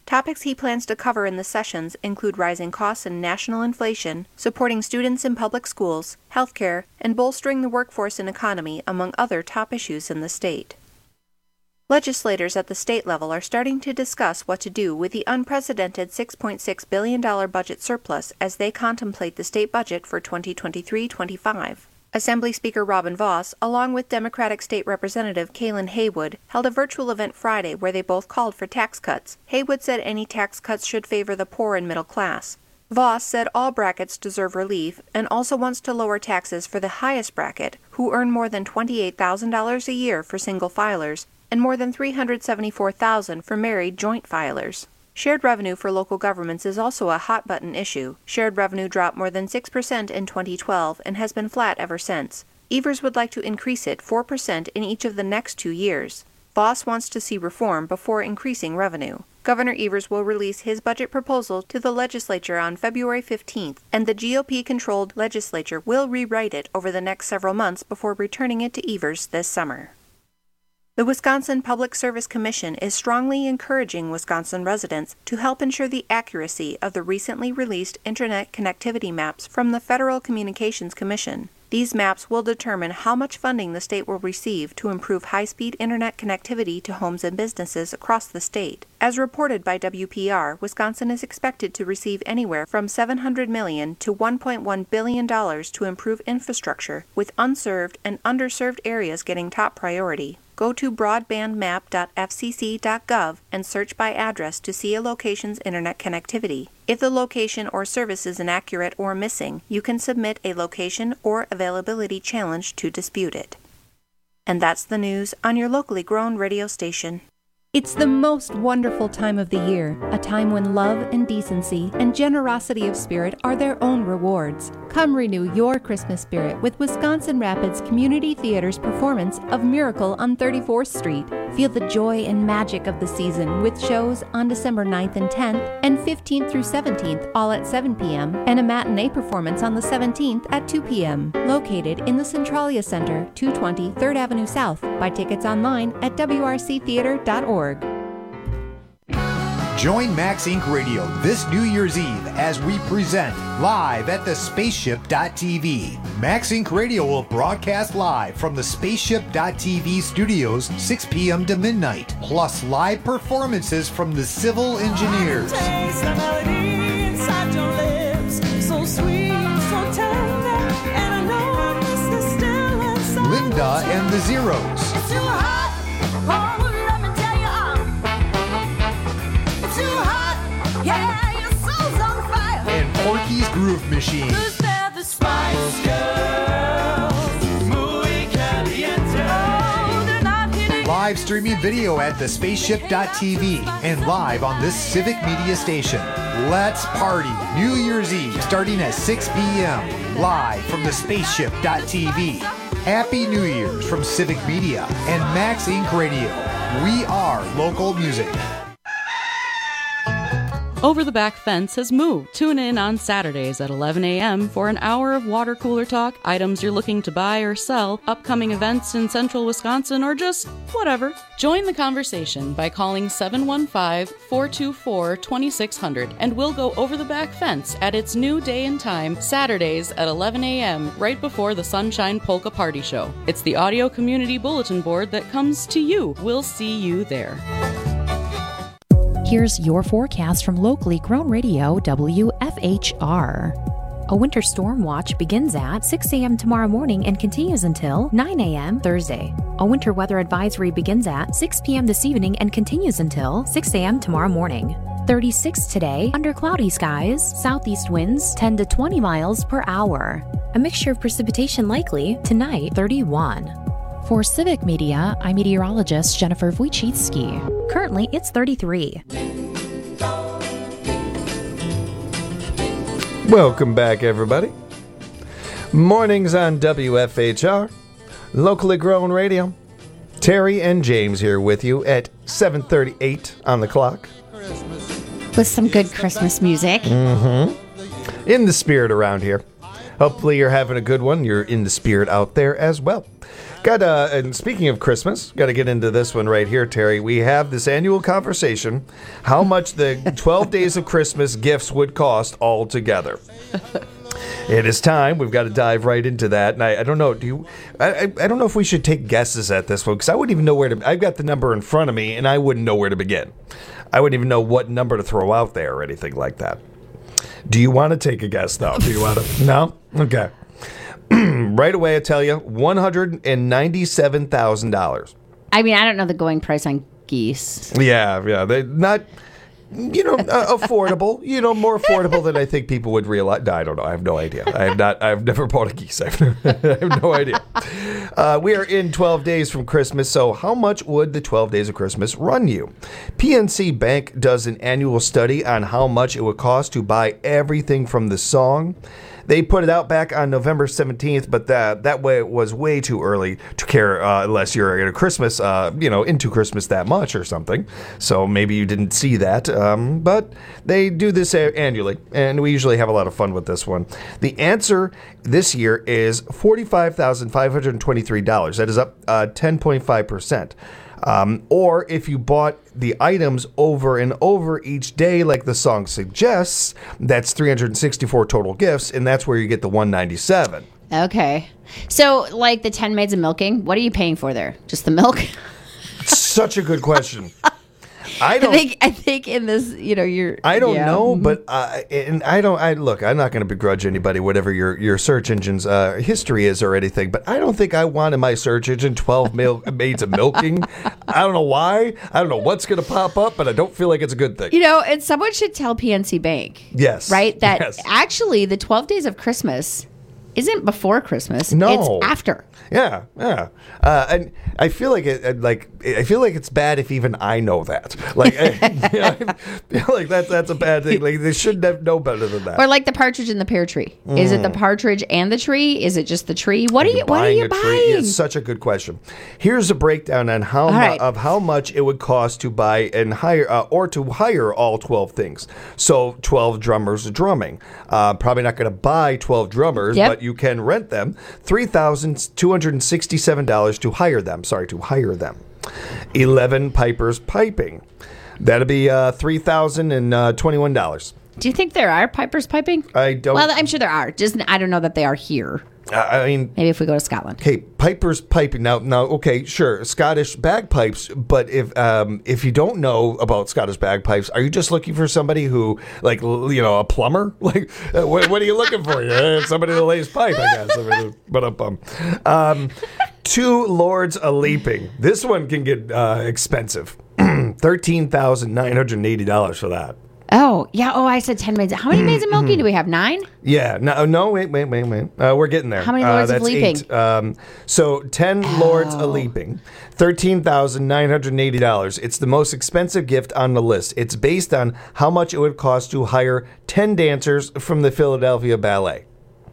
Topics he plans to cover in the sessions include rising costs and national inflation, supporting students in public schools, healthcare, and bolstering the workforce and economy, among other top issues in the state. Legislators at the state level are starting to discuss what to do with the unprecedented six point six billion dollars budget surplus as they contemplate the state budget for twenty twenty-three twenty-five. Assembly Speaker Robin Vos, along with Democratic State Representative Kaylin Haywood, held a virtual event Friday where they both called for tax cuts. Haywood said any tax cuts should favor the poor and middle class. Vos said all brackets deserve relief and also wants to lower taxes for the highest bracket, who earn more than twenty-eight thousand dollars a year for single filers and more than three hundred seventy-four thousand dollars for married joint filers. Shared revenue for local governments is also a hot-button issue. Shared revenue dropped more than six percent in twenty twelve and has been flat ever since. Evers would like to increase it four percent in each of the next two years. Vos wants to see reform before increasing revenue. Governor Evers will release his budget proposal to the legislature on February fifteenth, and the G O P-controlled legislature will rewrite it over the next several months before returning it to Evers this summer. The Wisconsin Public Service Commission is strongly encouraging Wisconsin residents to help ensure the accuracy of the recently released Internet connectivity maps from the Federal Communications Commission. These maps will determine how much funding the state will receive to improve high-speed Internet connectivity to homes and businesses across the state. As reported by W P R, Wisconsin is expected to receive anywhere from seven hundred million dollars to one point one billion dollars to improve infrastructure, with unserved and underserved areas getting top priority. Go to broadband map dot f c c dot gov and search by address to see a location's internet connectivity. If the location or service is inaccurate or missing, you can submit a location or availability challenge to dispute it. And that's the news on your locally grown radio station. It's the most wonderful time of the year, a time when love and decency and generosity of spirit are their own rewards. Come renew your Christmas spirit with Wisconsin Rapids Community Theater's performance of Miracle on thirty-fourth Street. Feel the joy and magic of the season with shows on December ninth and tenth and fifteenth through seventeenth, all at seven p.m., and a matinee performance on the seventeenth at two p.m. Located in the Centralia Center, two twenty third Avenue South. Buy tickets online at w r c theater dot org. Join Max Incorporated. Radio this New Year's Eve as we present live at the spaceship dot t v. Max Incorporated. Radio will broadcast live from the spaceship dot t v studios six p.m. to midnight, plus live performances from the Civil Engineers. Linda and the Zeros. And Porky's Groove Machine. Live streaming video at the spaceship dot t v and live on this Civic Media station. Let's party New Year's Eve starting at six p.m. live from the spaceship dot t v. Happy New Year's from Civic Media and Max Incorporated. Radio. We are local music. Over the Back Fence has moved. Tune in on Saturdays at eleven a.m. for an hour of water cooler talk, items you're looking to buy or sell, upcoming events in central Wisconsin, or just whatever. Join the conversation by calling seven one five, four two four, two six zero zero and we'll go over the back fence at its new day and time, Saturdays at eleven a.m. right before the Sunshine Polka Party Show. It's the audio community bulletin board that comes to you. We'll see you there. Here's your forecast from locally grown radio W F H R. A winter storm watch begins at six a.m. tomorrow morning and continues until nine a.m. Thursday. A winter weather advisory begins at six p.m. this evening and continues until six a.m. tomorrow morning. thirty-six today, under cloudy skies, southeast winds ten to twenty miles per hour. A mixture of precipitation likely tonight, thirty-one. For Civic Media, I'm meteorologist Jennifer Wojcicki. Currently, it's thirty-three. Welcome back, everybody. Mornings on W F H R, locally grown radio. Terry and James here with you at seven thirty-eight on the clock. With some good Christmas music. Mm-hmm. In the spirit around here. Hopefully you're having a good one. You're in the spirit out there as well. Got uh, and speaking of Christmas, got to get into this one right here, Terry. We have this annual conversation: how much the twelve days of Christmas gifts would cost altogether. It is time. We've got to dive right into that. And I, I don't know. Do you? I, I I don't know if we should take guesses at this one because I wouldn't even know where to. I've got the number in front of me, and I wouldn't know where to begin. I wouldn't even know what number to throw out there or anything like that. Do you want to take a guess, though? Do you want to? No? Okay. Right away, I tell you, one hundred ninety-seven thousand dollars. I mean, I don't know the going price on geese. Yeah, yeah. They're not, you know, uh, affordable. You know, more affordable than I think people would realize. No, I don't know. I have no idea. I have not. I've never bought a geese. I have no idea. Uh, we are in twelve days from Christmas, so how much would the twelve days of Christmas run you? P N C Bank does an annual study on how much it would cost to buy everything from the song. They put it out back on November seventeenth, but that that way it was way too early to care uh, unless you're in a Christmas, uh, you know, into Christmas that much or something. So maybe you didn't see that. Um, but they do this a- annually, and we usually have a lot of fun with this one. The answer this year is forty-five thousand five hundred twenty-three dollars. That is up uh, ten point five percent. Um, or if you bought the items over and over each day, like the song suggests, that's three hundred sixty-four total gifts, and that's where you get the one hundred ninety-seven. Okay. So, like the ten maids of milking, what are you paying for there? Just the milk? Such a good question. I don't I think, I think in this, you know, you're. I don't yeah. know, but uh, and I don't. I look. I'm not going to begrudge anybody whatever your your search engine's uh, history is or anything. But I don't think I want in my search engine twelve mil- maids of milking. I don't know why. I don't know what's going to pop up, but I don't feel like it's a good thing. You know, and someone should tell P N C Bank. Yes. Right. That yes. actually the twelve days of Christmas isn't before Christmas. No. It's after. Yeah, yeah, uh, and I feel like it. Like I feel like it's bad if even I know that. Like, I, you know, I feel like that's that's a bad thing. Like they should have know better than that. Or like the partridge in the pear tree. Mm. Is it the partridge and the tree? Is it just the tree? What are, are you? What are you buying? Tree? Yeah, it's such a good question. Here's a breakdown on how mu- right. of how much it would cost to buy and hire uh, or to hire all twelve things. So twelve drummers drumming. Uh, probably not going to buy twelve drummers, yep. but you can rent them. Three thousand two hundred sixty-seven dollars to hire them. Sorry, to hire them. eleven pipers piping. That'd be uh, three thousand twenty-one dollars. Do you think there are pipers piping? I don't. Well, I'm sure there are. Just I don't know that they are here. Uh, I mean, maybe if we go to Scotland. Okay, pipers piping. Now, now, okay, sure, Scottish bagpipes. But if um, if you don't know about Scottish bagpipes, are you just looking for somebody who, like, you know, a plumber? Like, uh, what, what are you looking for? Uh, somebody that lays pipe, I guess. I mean, but um, um, two lords a leaping. This one can get uh, expensive. Thirteen thousand nine hundred eighty dollars for that. Oh, yeah. Oh, I said ten maids. How many maids of milking do we have? Nine? Yeah. No, no, wait, wait, wait, wait. Uh, we're getting there. How many lords uh, of that's leaping? Eight. Um, so ten oh. lords a leaping. thirteen thousand nine hundred eighty dollars. It's the most expensive gift on the list. It's based on how much it would cost to hire ten dancers from the Philadelphia Ballet.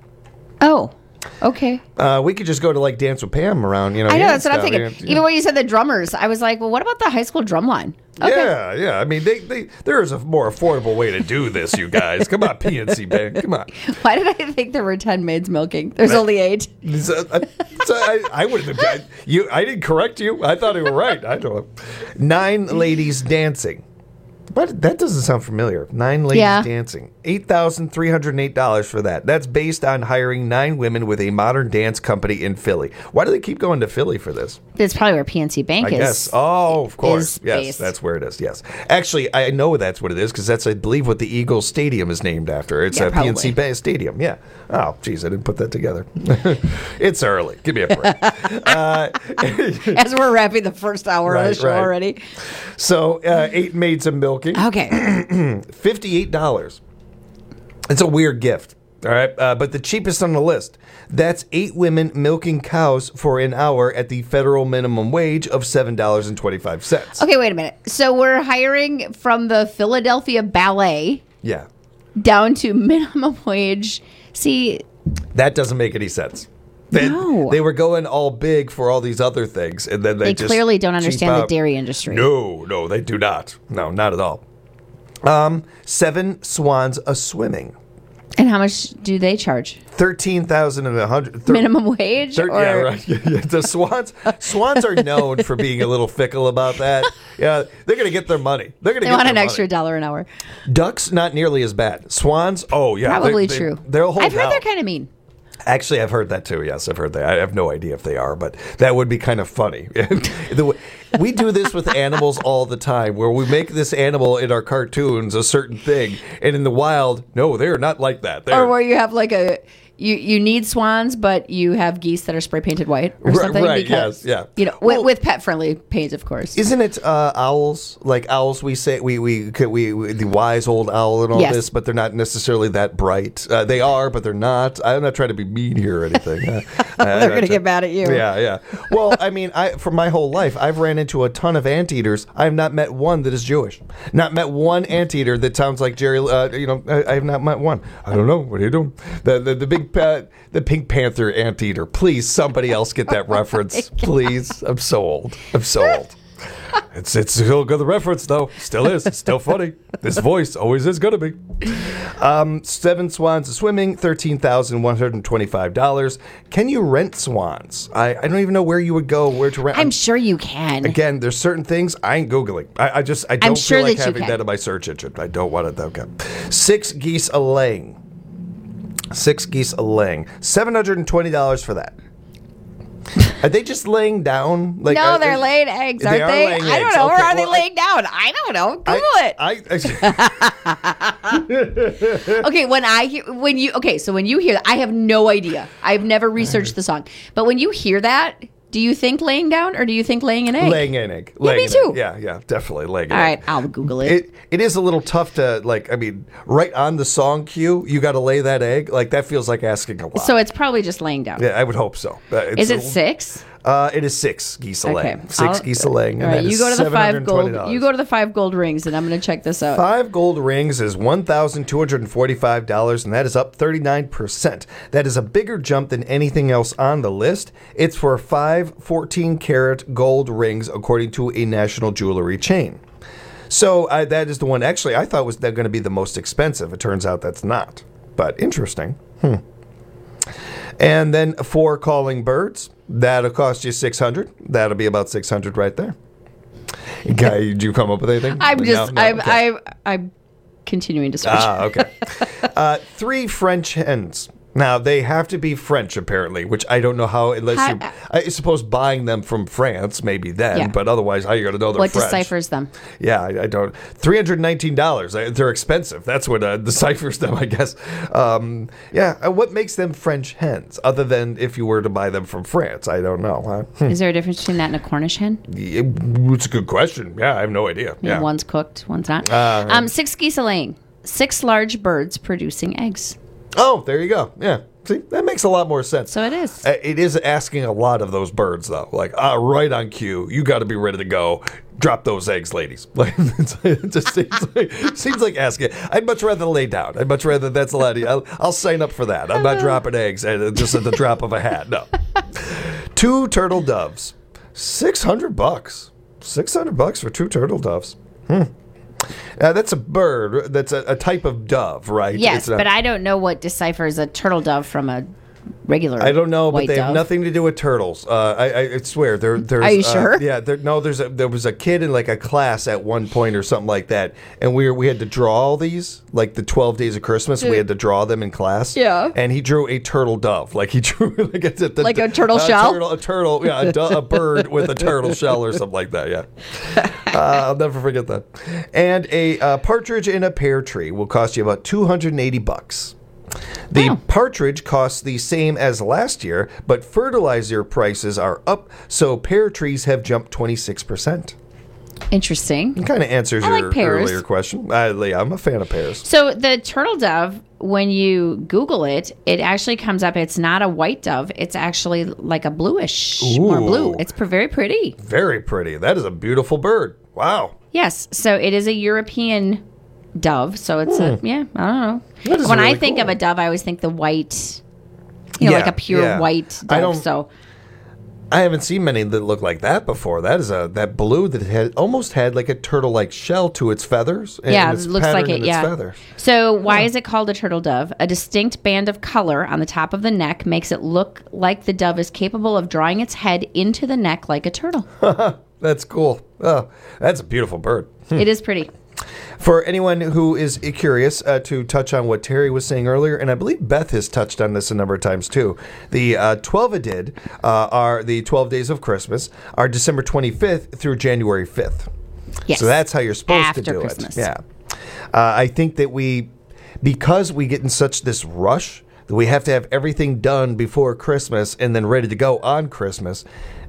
Oh. Okay. Uh, we could just go to like Dance with Pam around, you know. I know, that's what I'm thinking. Yeah. Even when you said the drummers, I was like, well, what about the high school drum line? Okay. Yeah, yeah. I mean, they, they, there is a more affordable way to do this, you guys. Come on, P N C Bank. Come on. Why did I think there were ten maids milking? There's I, only eight. So, uh, so I, I would have. I, you, I didn't correct you. I thought you were right. I don't know. Nine ladies dancing. But that doesn't sound familiar. Nine ladies yeah. dancing. eight thousand three hundred eight dollars for that. That's based on hiring nine women with a modern dance company in Philly. Why do they keep going to Philly for this? That's probably where P N C Bank I is. Guess. Oh, of course. Yes, based. That's where it is. Yes. Actually, I know that's what it is because that's, I believe, what the Eagles Stadium is named after. It's yeah, a P N C Bank Stadium. Yeah. Oh, geez, I didn't put that together. It's early. Give me a break. uh, As we're wrapping the first hour right, of the show right. already. So, uh, eight maids of milking. Okay. fifty-eight dollars. It's a weird gift. All right. Uh, but the cheapest on the list. That's eight women milking cows for an hour at the federal minimum wage of seven dollars and twenty-five cents. Okay, wait a minute. So we're hiring from the Philadelphia Ballet. Yeah. Down to minimum wage. See, that doesn't make any sense. They, no. They were going all big for all these other things, and then they, they just clearly don't understand out. the dairy industry. No, no, they do not. No, not at all. Um, seven swans a swimming. And how much do they charge? Thirteen thousand and a hundred. Minimum wage? Thir- or? Yeah, right. Yeah, yeah. The swans, swans are known for being a little fickle about that. Yeah, they're gonna get their money. They're gonna. They get want their an money. extra dollar an hour. Ducks, not nearly as bad. Swans, oh yeah, Probably they, true. They, they'll hold I've heard out. they're kind of mean. Actually, I've heard that too. Yes, I've heard that. I have no idea if they are, but that would be kind of funny. The way- we do this with animals all the time, where we make this animal in our cartoons a certain thing, and in the wild, no, they're not like that. They're, Or where you have like a you you need swans, but you have geese that are spray painted white or Right, something. right, because, yes, yeah. You know, with, with pet friendly paint, of course. Isn't it uh, owls? Like owls, we say we we could- we, we the wise old owl and all Yes. this, but they're not necessarily that bright. Uh, they are, but they're not. I'm not trying to be mean here or anything. Uh, They're gonna get mad at you. Yeah, yeah. Well, I mean, I for my whole life, I've ran into a ton of anteaters. I have not met one that is Jewish. Not met one anteater that sounds like Jerry. Uh, you know, I, I have not met one. I don't know. What are you doing? The the, the big uh, the Pink Panther anteater. Please, somebody else get that reference. Please, I'm so old. I'm so old. It's it's still good the reference though. Still is. It's still funny. This voice always is gonna be. Um, seven swans of swimming, thirteen thousand one hundred twenty-five dollars. Can you rent swans? I, I don't even know where you would go, where to rent. I'm sure you can. Again, there's certain things I ain't googling. I, I just I don't sure feel like that you having can. that in my search engine. I don't want it. Okay. Six geese a laying. Six geese a laying. Seven hundred and twenty dollars for that. Are they just laying down? Like, no, are- they're laying eggs, they aren't are they? laying I don't eggs. know. Or Okay, are they well, I- laying down? I don't know. Google it. I, Okay, when I hear when you okay, so when you hear that, I have no idea. I've never researched the song, but when you hear that, do you think laying down or do you think laying an egg? Laying an egg. Yeah, Laying me an too. egg. Yeah, yeah, definitely laying an All egg. right, I'll Google it. It it is a little tough to like. I mean, right on the song cue, you got to lay that egg. Like that feels like asking a lot. So it's probably just laying down. yeah, I would hope so. Uh, it's Is it a- six? Uh, it is six geese a laying. Okay, 6 I'll- geese a laying. All and right, that you is go to the five gold. seven hundred twenty dollars. You go to the five gold rings, and I'm going to check this out. Five gold rings is one thousand two hundred forty-five dollars, and that is up thirty-nine percent. That is a bigger jump than anything else on the list. It's for five fourteen karat gold rings, according to a national jewelry chain. So uh, that is the one, actually, I thought was going to be the most expensive. It turns out that's not. But interesting. Hmm. And then four calling birds. That'll cost you six hundred dollars. That'll be about six hundred dollars right there. Guy, did you come up with anything? I'm No? just No? I'm Okay. I'm I'm continuing to search. Ah, okay. uh, three French hens. Now, they have to be French, apparently, which I don't know how, unless How- you, I suppose buying them from France, maybe then, Yeah. but otherwise, how are you going to know they're What French? deciphers them? Yeah, I, I don't. three hundred nineteen dollars. Uh, They're expensive. That's what uh, deciphers them, I guess. Um, yeah, uh, what makes them French hens, other than if you were to buy them from France? I don't know. Huh? Hmm. Is there a difference between that and a Cornish hen? It- It's a good question. Yeah, I have no idea. Yeah, Yeah. one's cooked, one's not. Uh, um, six geese a laying. Six large birds producing eggs. Oh, there you go. Yeah. See, that makes a lot more sense. So it is. Uh, It is asking a lot of those birds, though. Like, ah, right on cue. You got to be ready to go. Drop those eggs, ladies. Like, it's- it just seems like, seems like asking. I'd much rather lay down. I'd much rather that's a lot. Of, I'll, I'll sign up for that. I'm not dropping eggs at, just at the drop of a hat. No. Two turtle doves, six hundred bucks. Six hundred bucks for two turtle doves. Hmm. Uh, that's a bird. That's a, a type of dove, right? Yes, It's not- but I don't know what deciphers a turtle dove from a regular. I don't know, but white they have dove. nothing to do with turtles. Uh, I, I, I swear, there, there's. Are you uh, sure? Yeah, there, no, there's a, there was a kid in like a class at one point or something like that, and we were, we had to draw all these, like the twelve days of Christmas. We had to draw them in class. Yeah. And he drew a turtle dove, like he drew like a, the, Like a turtle shell? turtle, a turtle, yeah, a, do- a bird with a turtle shell or something like that. Yeah. Uh, I'll never forget that. And a uh, partridge in a pear tree will cost you about two hundred eighty bucks. The partridge costs the same as last year, but fertilizer prices are up, so pear trees have jumped twenty-six percent. Interesting. It kind of answers I like your pears. earlier question. Uh, yeah, I'm a fan of pears. So the turtle dove, when you Google it, it actually comes up. It's not a white dove. It's actually like a bluish, more blue. Ooh. It's pr- very pretty. Very pretty. That is a beautiful bird. Wow. Yes. So it is a European dove. So it's a Hmm. yeah. I don't know. That is When I really think cool. of a dove, I always think the white, you know, like Yeah, a pure yeah. white I dove. don't- So I haven't seen many that look like that before. That is a that blue that had almost had like a turtle-like shell to its feathers. And Yeah, its it looks like pattern it. and its Yeah. feathers. So why is it called a turtle dove? A distinct band of color on the top of the neck makes it look like the dove is capable of drawing its head into the neck like a turtle. That's cool. Oh, that's a beautiful bird. Hmm. It is pretty. For anyone who is curious, uh, to touch on what Terry was saying earlier, and I believe Beth has touched on this a number of times too, the uh, twelve Adid uh, are the twelve days of Christmas, are December twenty-fifth through January fifth. Yes. So that's how you're supposed After to do Christmas. it. Yeah. Uh, I think that we, because we get in such this rush, that we have to have everything done before Christmas and then ready to go on Christmas.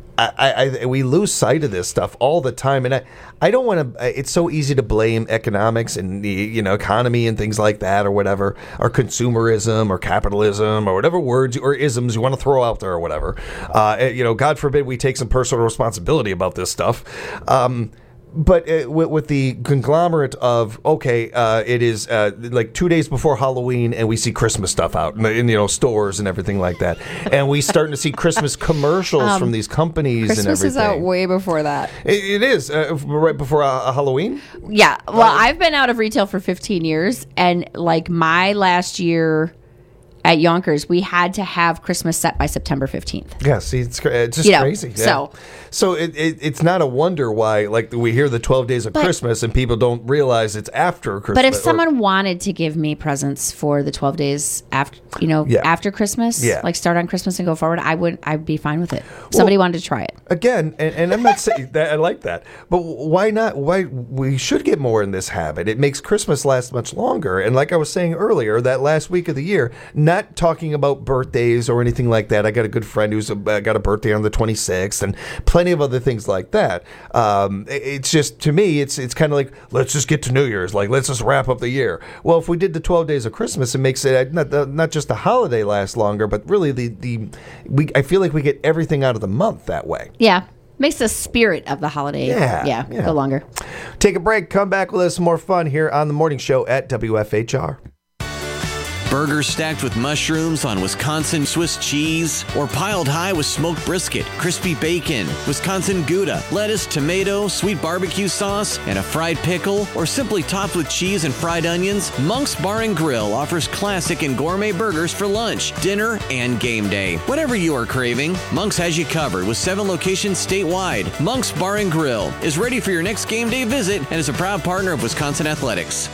I, I, we lose sight of this stuff all the time, and I, I don't want to. It's so easy to blame economics and the you know economy and things like that, or whatever, or consumerism, or capitalism, or whatever words or isms you want to throw out there, or whatever. Uh, you know, God forbid we take some personal responsibility about this stuff. Um, But uh, with, with the conglomerate of, okay, uh, it is uh, like two days before Halloween and we see Christmas stuff out in, in you know stores and everything like that. And we starting to see Christmas commercials Um, from these companies Christmas and everything. is out way before that. It, it is, uh, right before uh, Halloween? Yeah. Well, I've been out of retail for fifteen years, and like my last year at Yonkers, we had to have Christmas set by September fifteenth. Yeah, see, it's, cra- it's just You know, crazy. Yeah. so- so it, it, it's not a wonder why, like, we hear the twelve days of But- Christmas and people don't realize it's after Christmas. But if or- someone wanted to give me presents for the twelve days after, you know, Yeah. after Christmas, Yeah. like start on Christmas and go forward, I would, I'd be fine with it. If somebody wanted to try it. Again, and, and I'm not saying that I like that, but why not? Why we should get more in this habit. It makes Christmas last much longer. And like I was saying earlier, that last week of the year, not talking about birthdays or anything like that. I got a good friend who's a, uh, got a birthday on the twenty-sixth, and plenty of other things like that. Um, it- it's just, to me, it's it's kind of like, let's just get to New Year's. Like, let's just wrap up the year. Well, if we did the twelve days of Christmas, it makes it not the, not just the holiday last longer, but really the the we. I feel like we get everything out of the month that way. Yeah. Makes the spirit of the holiday, Yeah, yeah, yeah. go longer. Take a break. Come back with us some more fun here on the morning show at W F H R. Burgers stacked with mushrooms on Wisconsin Swiss cheese, or piled high with smoked brisket, crispy bacon, Wisconsin Gouda, lettuce, tomato, sweet barbecue sauce, and a fried pickle, or simply topped with cheese and fried onions, Monk's Bar and Grill offers classic and gourmet burgers for lunch, dinner, and game day. Whatever you are craving, Monk's has you covered with seven locations statewide. Monk's Bar and Grill is ready for your next game day visit and is a proud partner of Wisconsin Athletics.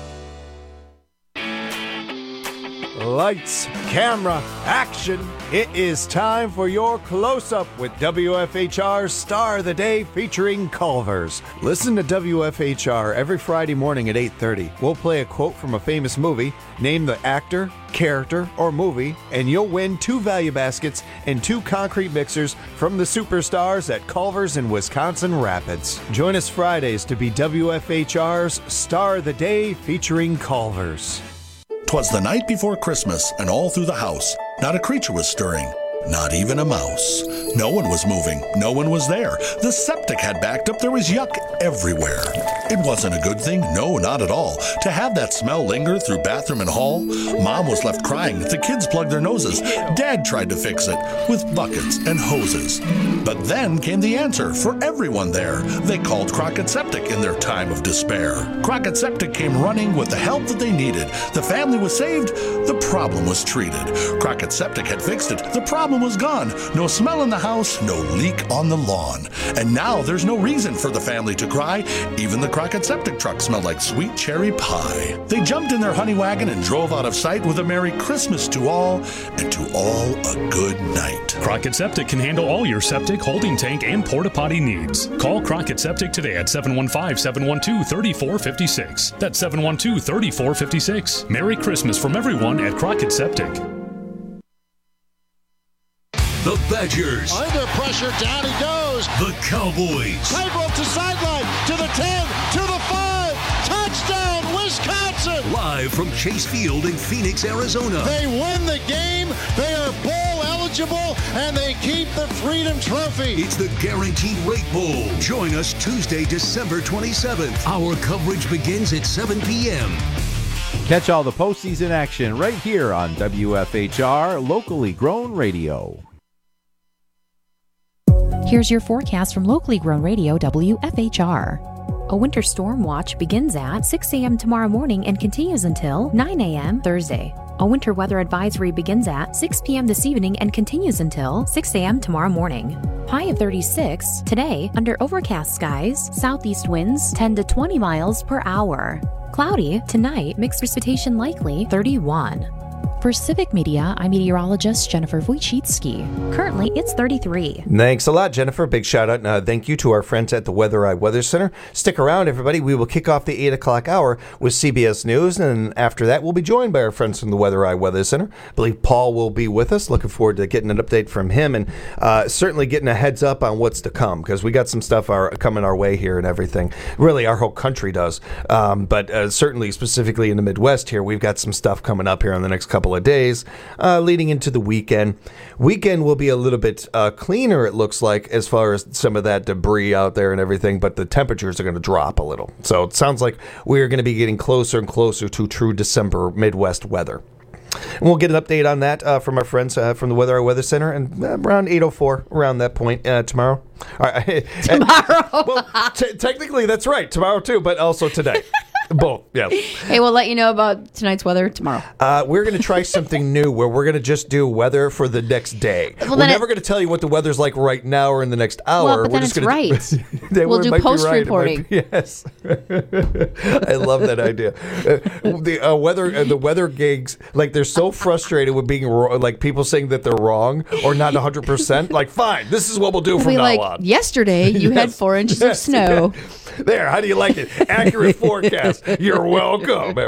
Lights, camera, action. It is time for your close-up with W F H R's Star of the Day featuring Culver's. Listen to W F H R every Friday morning at eight thirty. We'll play a quote from a famous movie, name the actor, character, or movie, and you'll win two value baskets and two concrete mixers from the superstars at Culver's in Wisconsin Rapids. Join us Fridays to be W F H R's Star of the Day featuring Culver's. 'Twas the night before Christmas, and all through the house, not a creature was stirring, not even a mouse. No one was moving, no one was there. The septic had backed up, there was yuck everywhere. It wasn't a good thing, no, not at all, to have that smell linger through bathroom and hall. Mom was left crying, the kids plugged their noses. Dad tried to fix it with buckets and hoses. But then came the answer for everyone there. They called Crockett Septic in their time of despair. Crockett Septic came running with the help that they needed. The family was saved, the problem was treated. Crockett Septic had fixed it, the problem was gone. No smell in the house, no leak on the lawn. And now there's no reason for the family to cry. Even the Crockett Septic truck smelled like sweet cherry pie. They jumped in their honey wagon and drove out of sight with a Merry Christmas to all, and to all a good night. Crockett Septic can handle all your septic, holding tank, and porta potty needs. Call Crockett Septic today at seven one five, seven one two, three four five six. That's seven one two, three four five six. Merry Christmas from everyone at Crockett Septic. The Badgers. Under pressure, down he goes. The Cowboys. Tightrope to sideline, to the ten, to the five. Touchdown, Wisconsin. Live from Chase Field in Phoenix, Arizona. They win the game. They are bowl eligible, and they keep the Freedom Trophy. It's the Guaranteed Rate Bowl. Join us Tuesday, December twenty-seventh. Our coverage begins at seven p.m. Catch all the postseason action right here on W F H R, locally grown radio. Here's your forecast from locally grown radio W F H R. A winter storm watch begins at six a.m. tomorrow morning and continues until nine a.m. Thursday. A winter weather advisory begins at six p.m. this evening and continues until six a.m. tomorrow morning. High of thirty-six. Today, under overcast skies, southeast winds ten to twenty miles per hour. Cloudy. Tonight, mixed precipitation likely thirty-one. For Civic Media, I'm meteorologist Jennifer Wojcicki. Currently, it's thirty-three. Thanks a lot, Jennifer. Big shout out and uh, thank you to our friends at the Weather Eye Weather Center. Stick around, everybody. We will kick off the eight o'clock hour with C B S News, and after that, we'll be joined by our friends from the Weather Eye Weather Center. I believe Paul will be with us. Looking forward to getting an update from him and uh, certainly getting a heads up on what's to come, because we got some stuff our, coming our way here and everything. Really, our whole country does. Um, but uh, certainly, specifically in the Midwest here, we've got some stuff coming up here in the next couple of days, uh, leading into the weekend. Weekend will be a little bit uh, cleaner, it looks like, as far as some of that debris out there and everything, but the temperatures are going to drop a little. So it sounds like we're going to be getting closer and closer to true December Midwest weather. And we'll get an update on that uh, from our friends uh, from the Weather Eye Weather Center, and uh, around eight oh four, around that point uh, tomorrow. All right. Tomorrow. Well, t- technically, that's right. Tomorrow, too, but also today. Both, yeah. Hey, we'll let you know about tonight's weather tomorrow. Uh, we're going to try something new where we're going to just do weather for the next day. Well, we're never it, going to tell you what the weather's like right now or in the next hour. Well, but we're then just it's gonna right. do, we'll do post-reporting. Right. Yes. I love that idea. Uh, the uh, weather uh, the weather gigs, like, they're so frustrated with being wrong, like people saying that they're wrong or not one hundred percent. Like, fine, this is what we'll do It'll from now like, on. Yesterday, you yes. had four inches yes. of snow. There, how do you like it? Accurate forecast. You're welcome.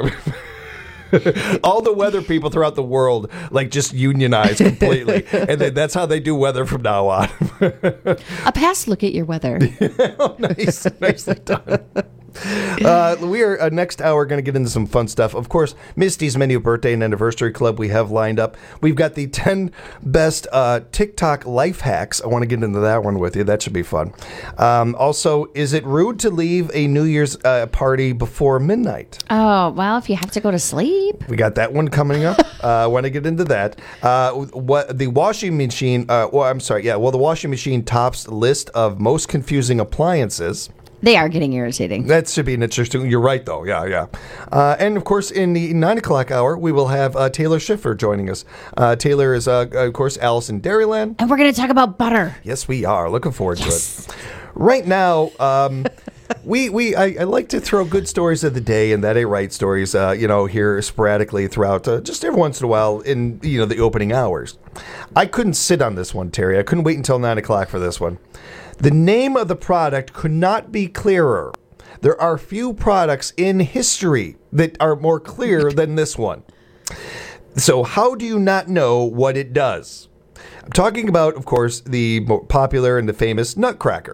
All the weather people throughout the world, like, just unionize completely, and then that's how they do weather from now on. A past look at your weather. Oh, nice, nicely done. Uh, we are uh, next hour going to get into some fun stuff. Of course, Misty's Menu Birthday and Anniversary Club we have lined up. We've got the ten best uh, TikTok life hacks. I want to get into that one with you. That should be fun. Um, also, is it rude to leave a New Year's uh, party before midnight? Oh, well, if you have to go to sleep. We got that one coming up. I uh, want to get into that. Uh, what the washing machine, uh, well, I'm sorry, yeah, well, the washing machine tops the list of most confusing appliances. They are getting irritating. That should be an interesting. You're right, though. Yeah, yeah. Uh, and of course, in the nine o'clock hour, we will have uh, Taylor Schiffer joining us. Uh, Taylor is, uh, of course, Alice in Dairyland, and we're going to talk about butter. Yes, we are. Looking forward yes. to it. Right now, um, we we I, I like to throw good stories of the day and that ain't right stories. Uh, you know, here sporadically throughout, uh, just every once in a while in you know the opening hours. I couldn't sit on this one, Terry. I couldn't wait until nine o'clock for this one. The name of the product could not be clearer. There are few products in history that are more clear than this one. So how do you not know what it does? I'm talking about, of course, the popular and the famous Nutcracker.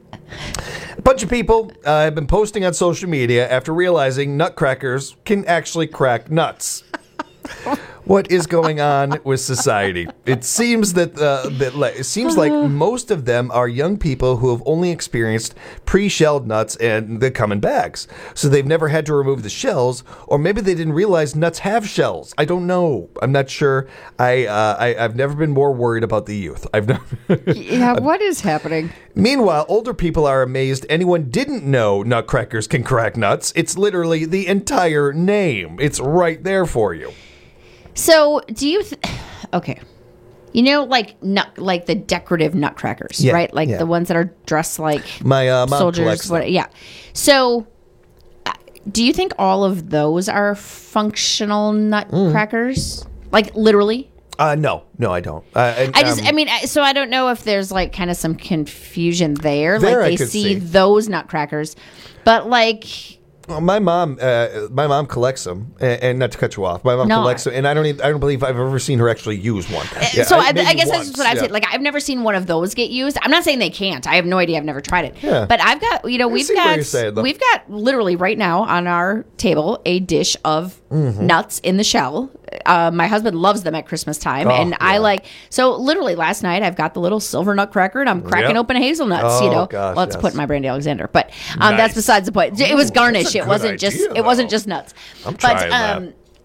A bunch of people uh, have been posting on social media after realizing nutcrackers can actually crack nuts. What is going on with society? It seems that uh, that like, it seems like most of them are young people who have only experienced pre-shelled nuts and they come in bags. So they've never had to remove the shells, or maybe they didn't realize nuts have shells. I don't know. I'm not sure. I, uh, I I've never been more worried about the youth. I've never. Yeah, what is happening? Meanwhile, older people are amazed anyone didn't know nutcrackers can crack nuts. It's literally the entire name. It's right there for you. So, do you... Th- okay. You know, like nut, like the decorative nutcrackers, yeah, right? Like yeah. the ones that are dressed like My uh, mom soldiers. collects What, yeah. So, uh, do you think all of those are functional nutcrackers? Mm. Like, literally? Uh, no. No, I don't. Uh, and, I just, um, I mean, so I don't know if there's like kind of some confusion there. There like I they could see see. those nutcrackers. But like... Well, my mom, uh, my mom collects them, and, and not to cut you off, my mom No. collects them, and I don't, even, I don't believe I've ever seen her actually use one. Yeah, so I, I, maybe guess once, that's what I'm yeah. saying. Like I've never seen one of those get used. I'm not saying they can't. I have no idea. I've never tried it. Yeah. But I've got, you know, I we've see what got, you're saying, though. we've got literally right now on our table a dish of Mm-hmm. nuts in the shell. Uh, my husband loves them at Christmas time, Oh, and I yeah. like. So literally last night I've got the little silver nutcracker, and I'm cracking Yep. open hazelnuts. Oh, you know, gosh, well, it's yes. put in my Brandy Alexander, but um, Nice. that's besides the point. It was Ooh, garnish. that's a It good wasn't just. idea, It wasn't though. just nuts. I'm but trying that. um,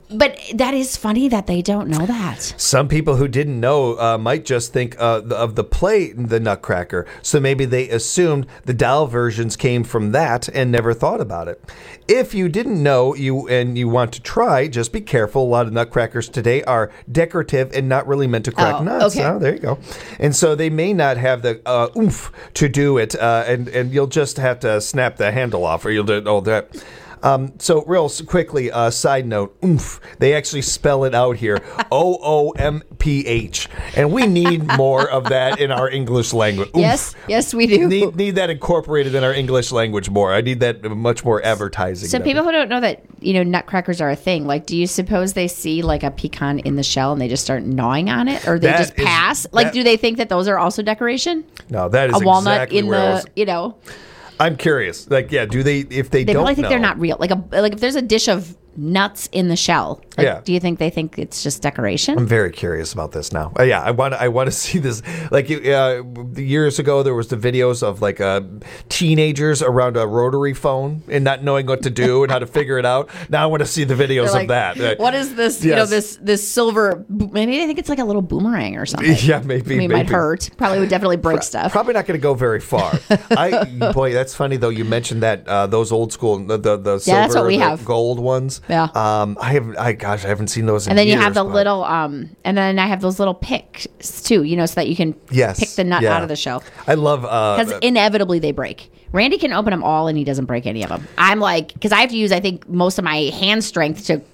But that is funny that they don't know that. Some people who didn't know uh, might just think uh, of the play, the Nutcracker. So maybe they assumed the doll versions came from that and never thought about it. If you didn't know you and you want to try, just be careful. A lot of Nutcrackers today are decorative and not really meant to crack Oh, nuts. okay. Oh, there you go. And so they may not have the uh, oomph to do it, uh, and and you'll just have to snap the handle off, or you'll do all that. Um, so real s- quickly, uh, side note, oomph, they actually spell it out here, O O M P H. And we need more of that in our English language. Oomph. Yes, yes, we do. Need, need that incorporated in our English language more. I need that much more advertising. So of people it. who don't know that, you know, nutcrackers are a thing, like, do you suppose they see like a pecan in the shell and they just start gnawing on it, or they That just is- pass? Like, that- do they think that those are also decoration? No, that is a walnut exactly in where I the, was- you know, I'm curious. Like, yeah, do they, if they, they don't probably think know, they're not real. Like a like if there's a dish of nuts in the shell, like, Yeah. do you think they think it's just decoration? I'm very curious about this now. Uh, yeah, I want I want to see this. Like uh, years ago, there was the videos of like uh, teenagers around a rotary phone and not knowing what to do and how to figure it out. Now I want to see the videos They're like, of that. Uh, what is this? You know, yes. this this silver. bo- Maybe I think it's like a little boomerang or something. Yeah, maybe. I mean, it might maybe. hurt. Probably would definitely break stuff. Probably not going to go very far. I boy, that's funny though. You mentioned that uh, those old school the the, the silver, Yeah, that's what we the have. gold ones. Yeah. Um, I have. I gosh, I haven't seen those. In And then you years, have the but- little, um, and then I have those little picks too, you know, so that you can Yes, pick the nut yeah. out of the shell. I love uh, Because inevitably they break. Randy can open them all and he doesn't break any of them. I'm like, because I have to use, I think, most of my hand strength to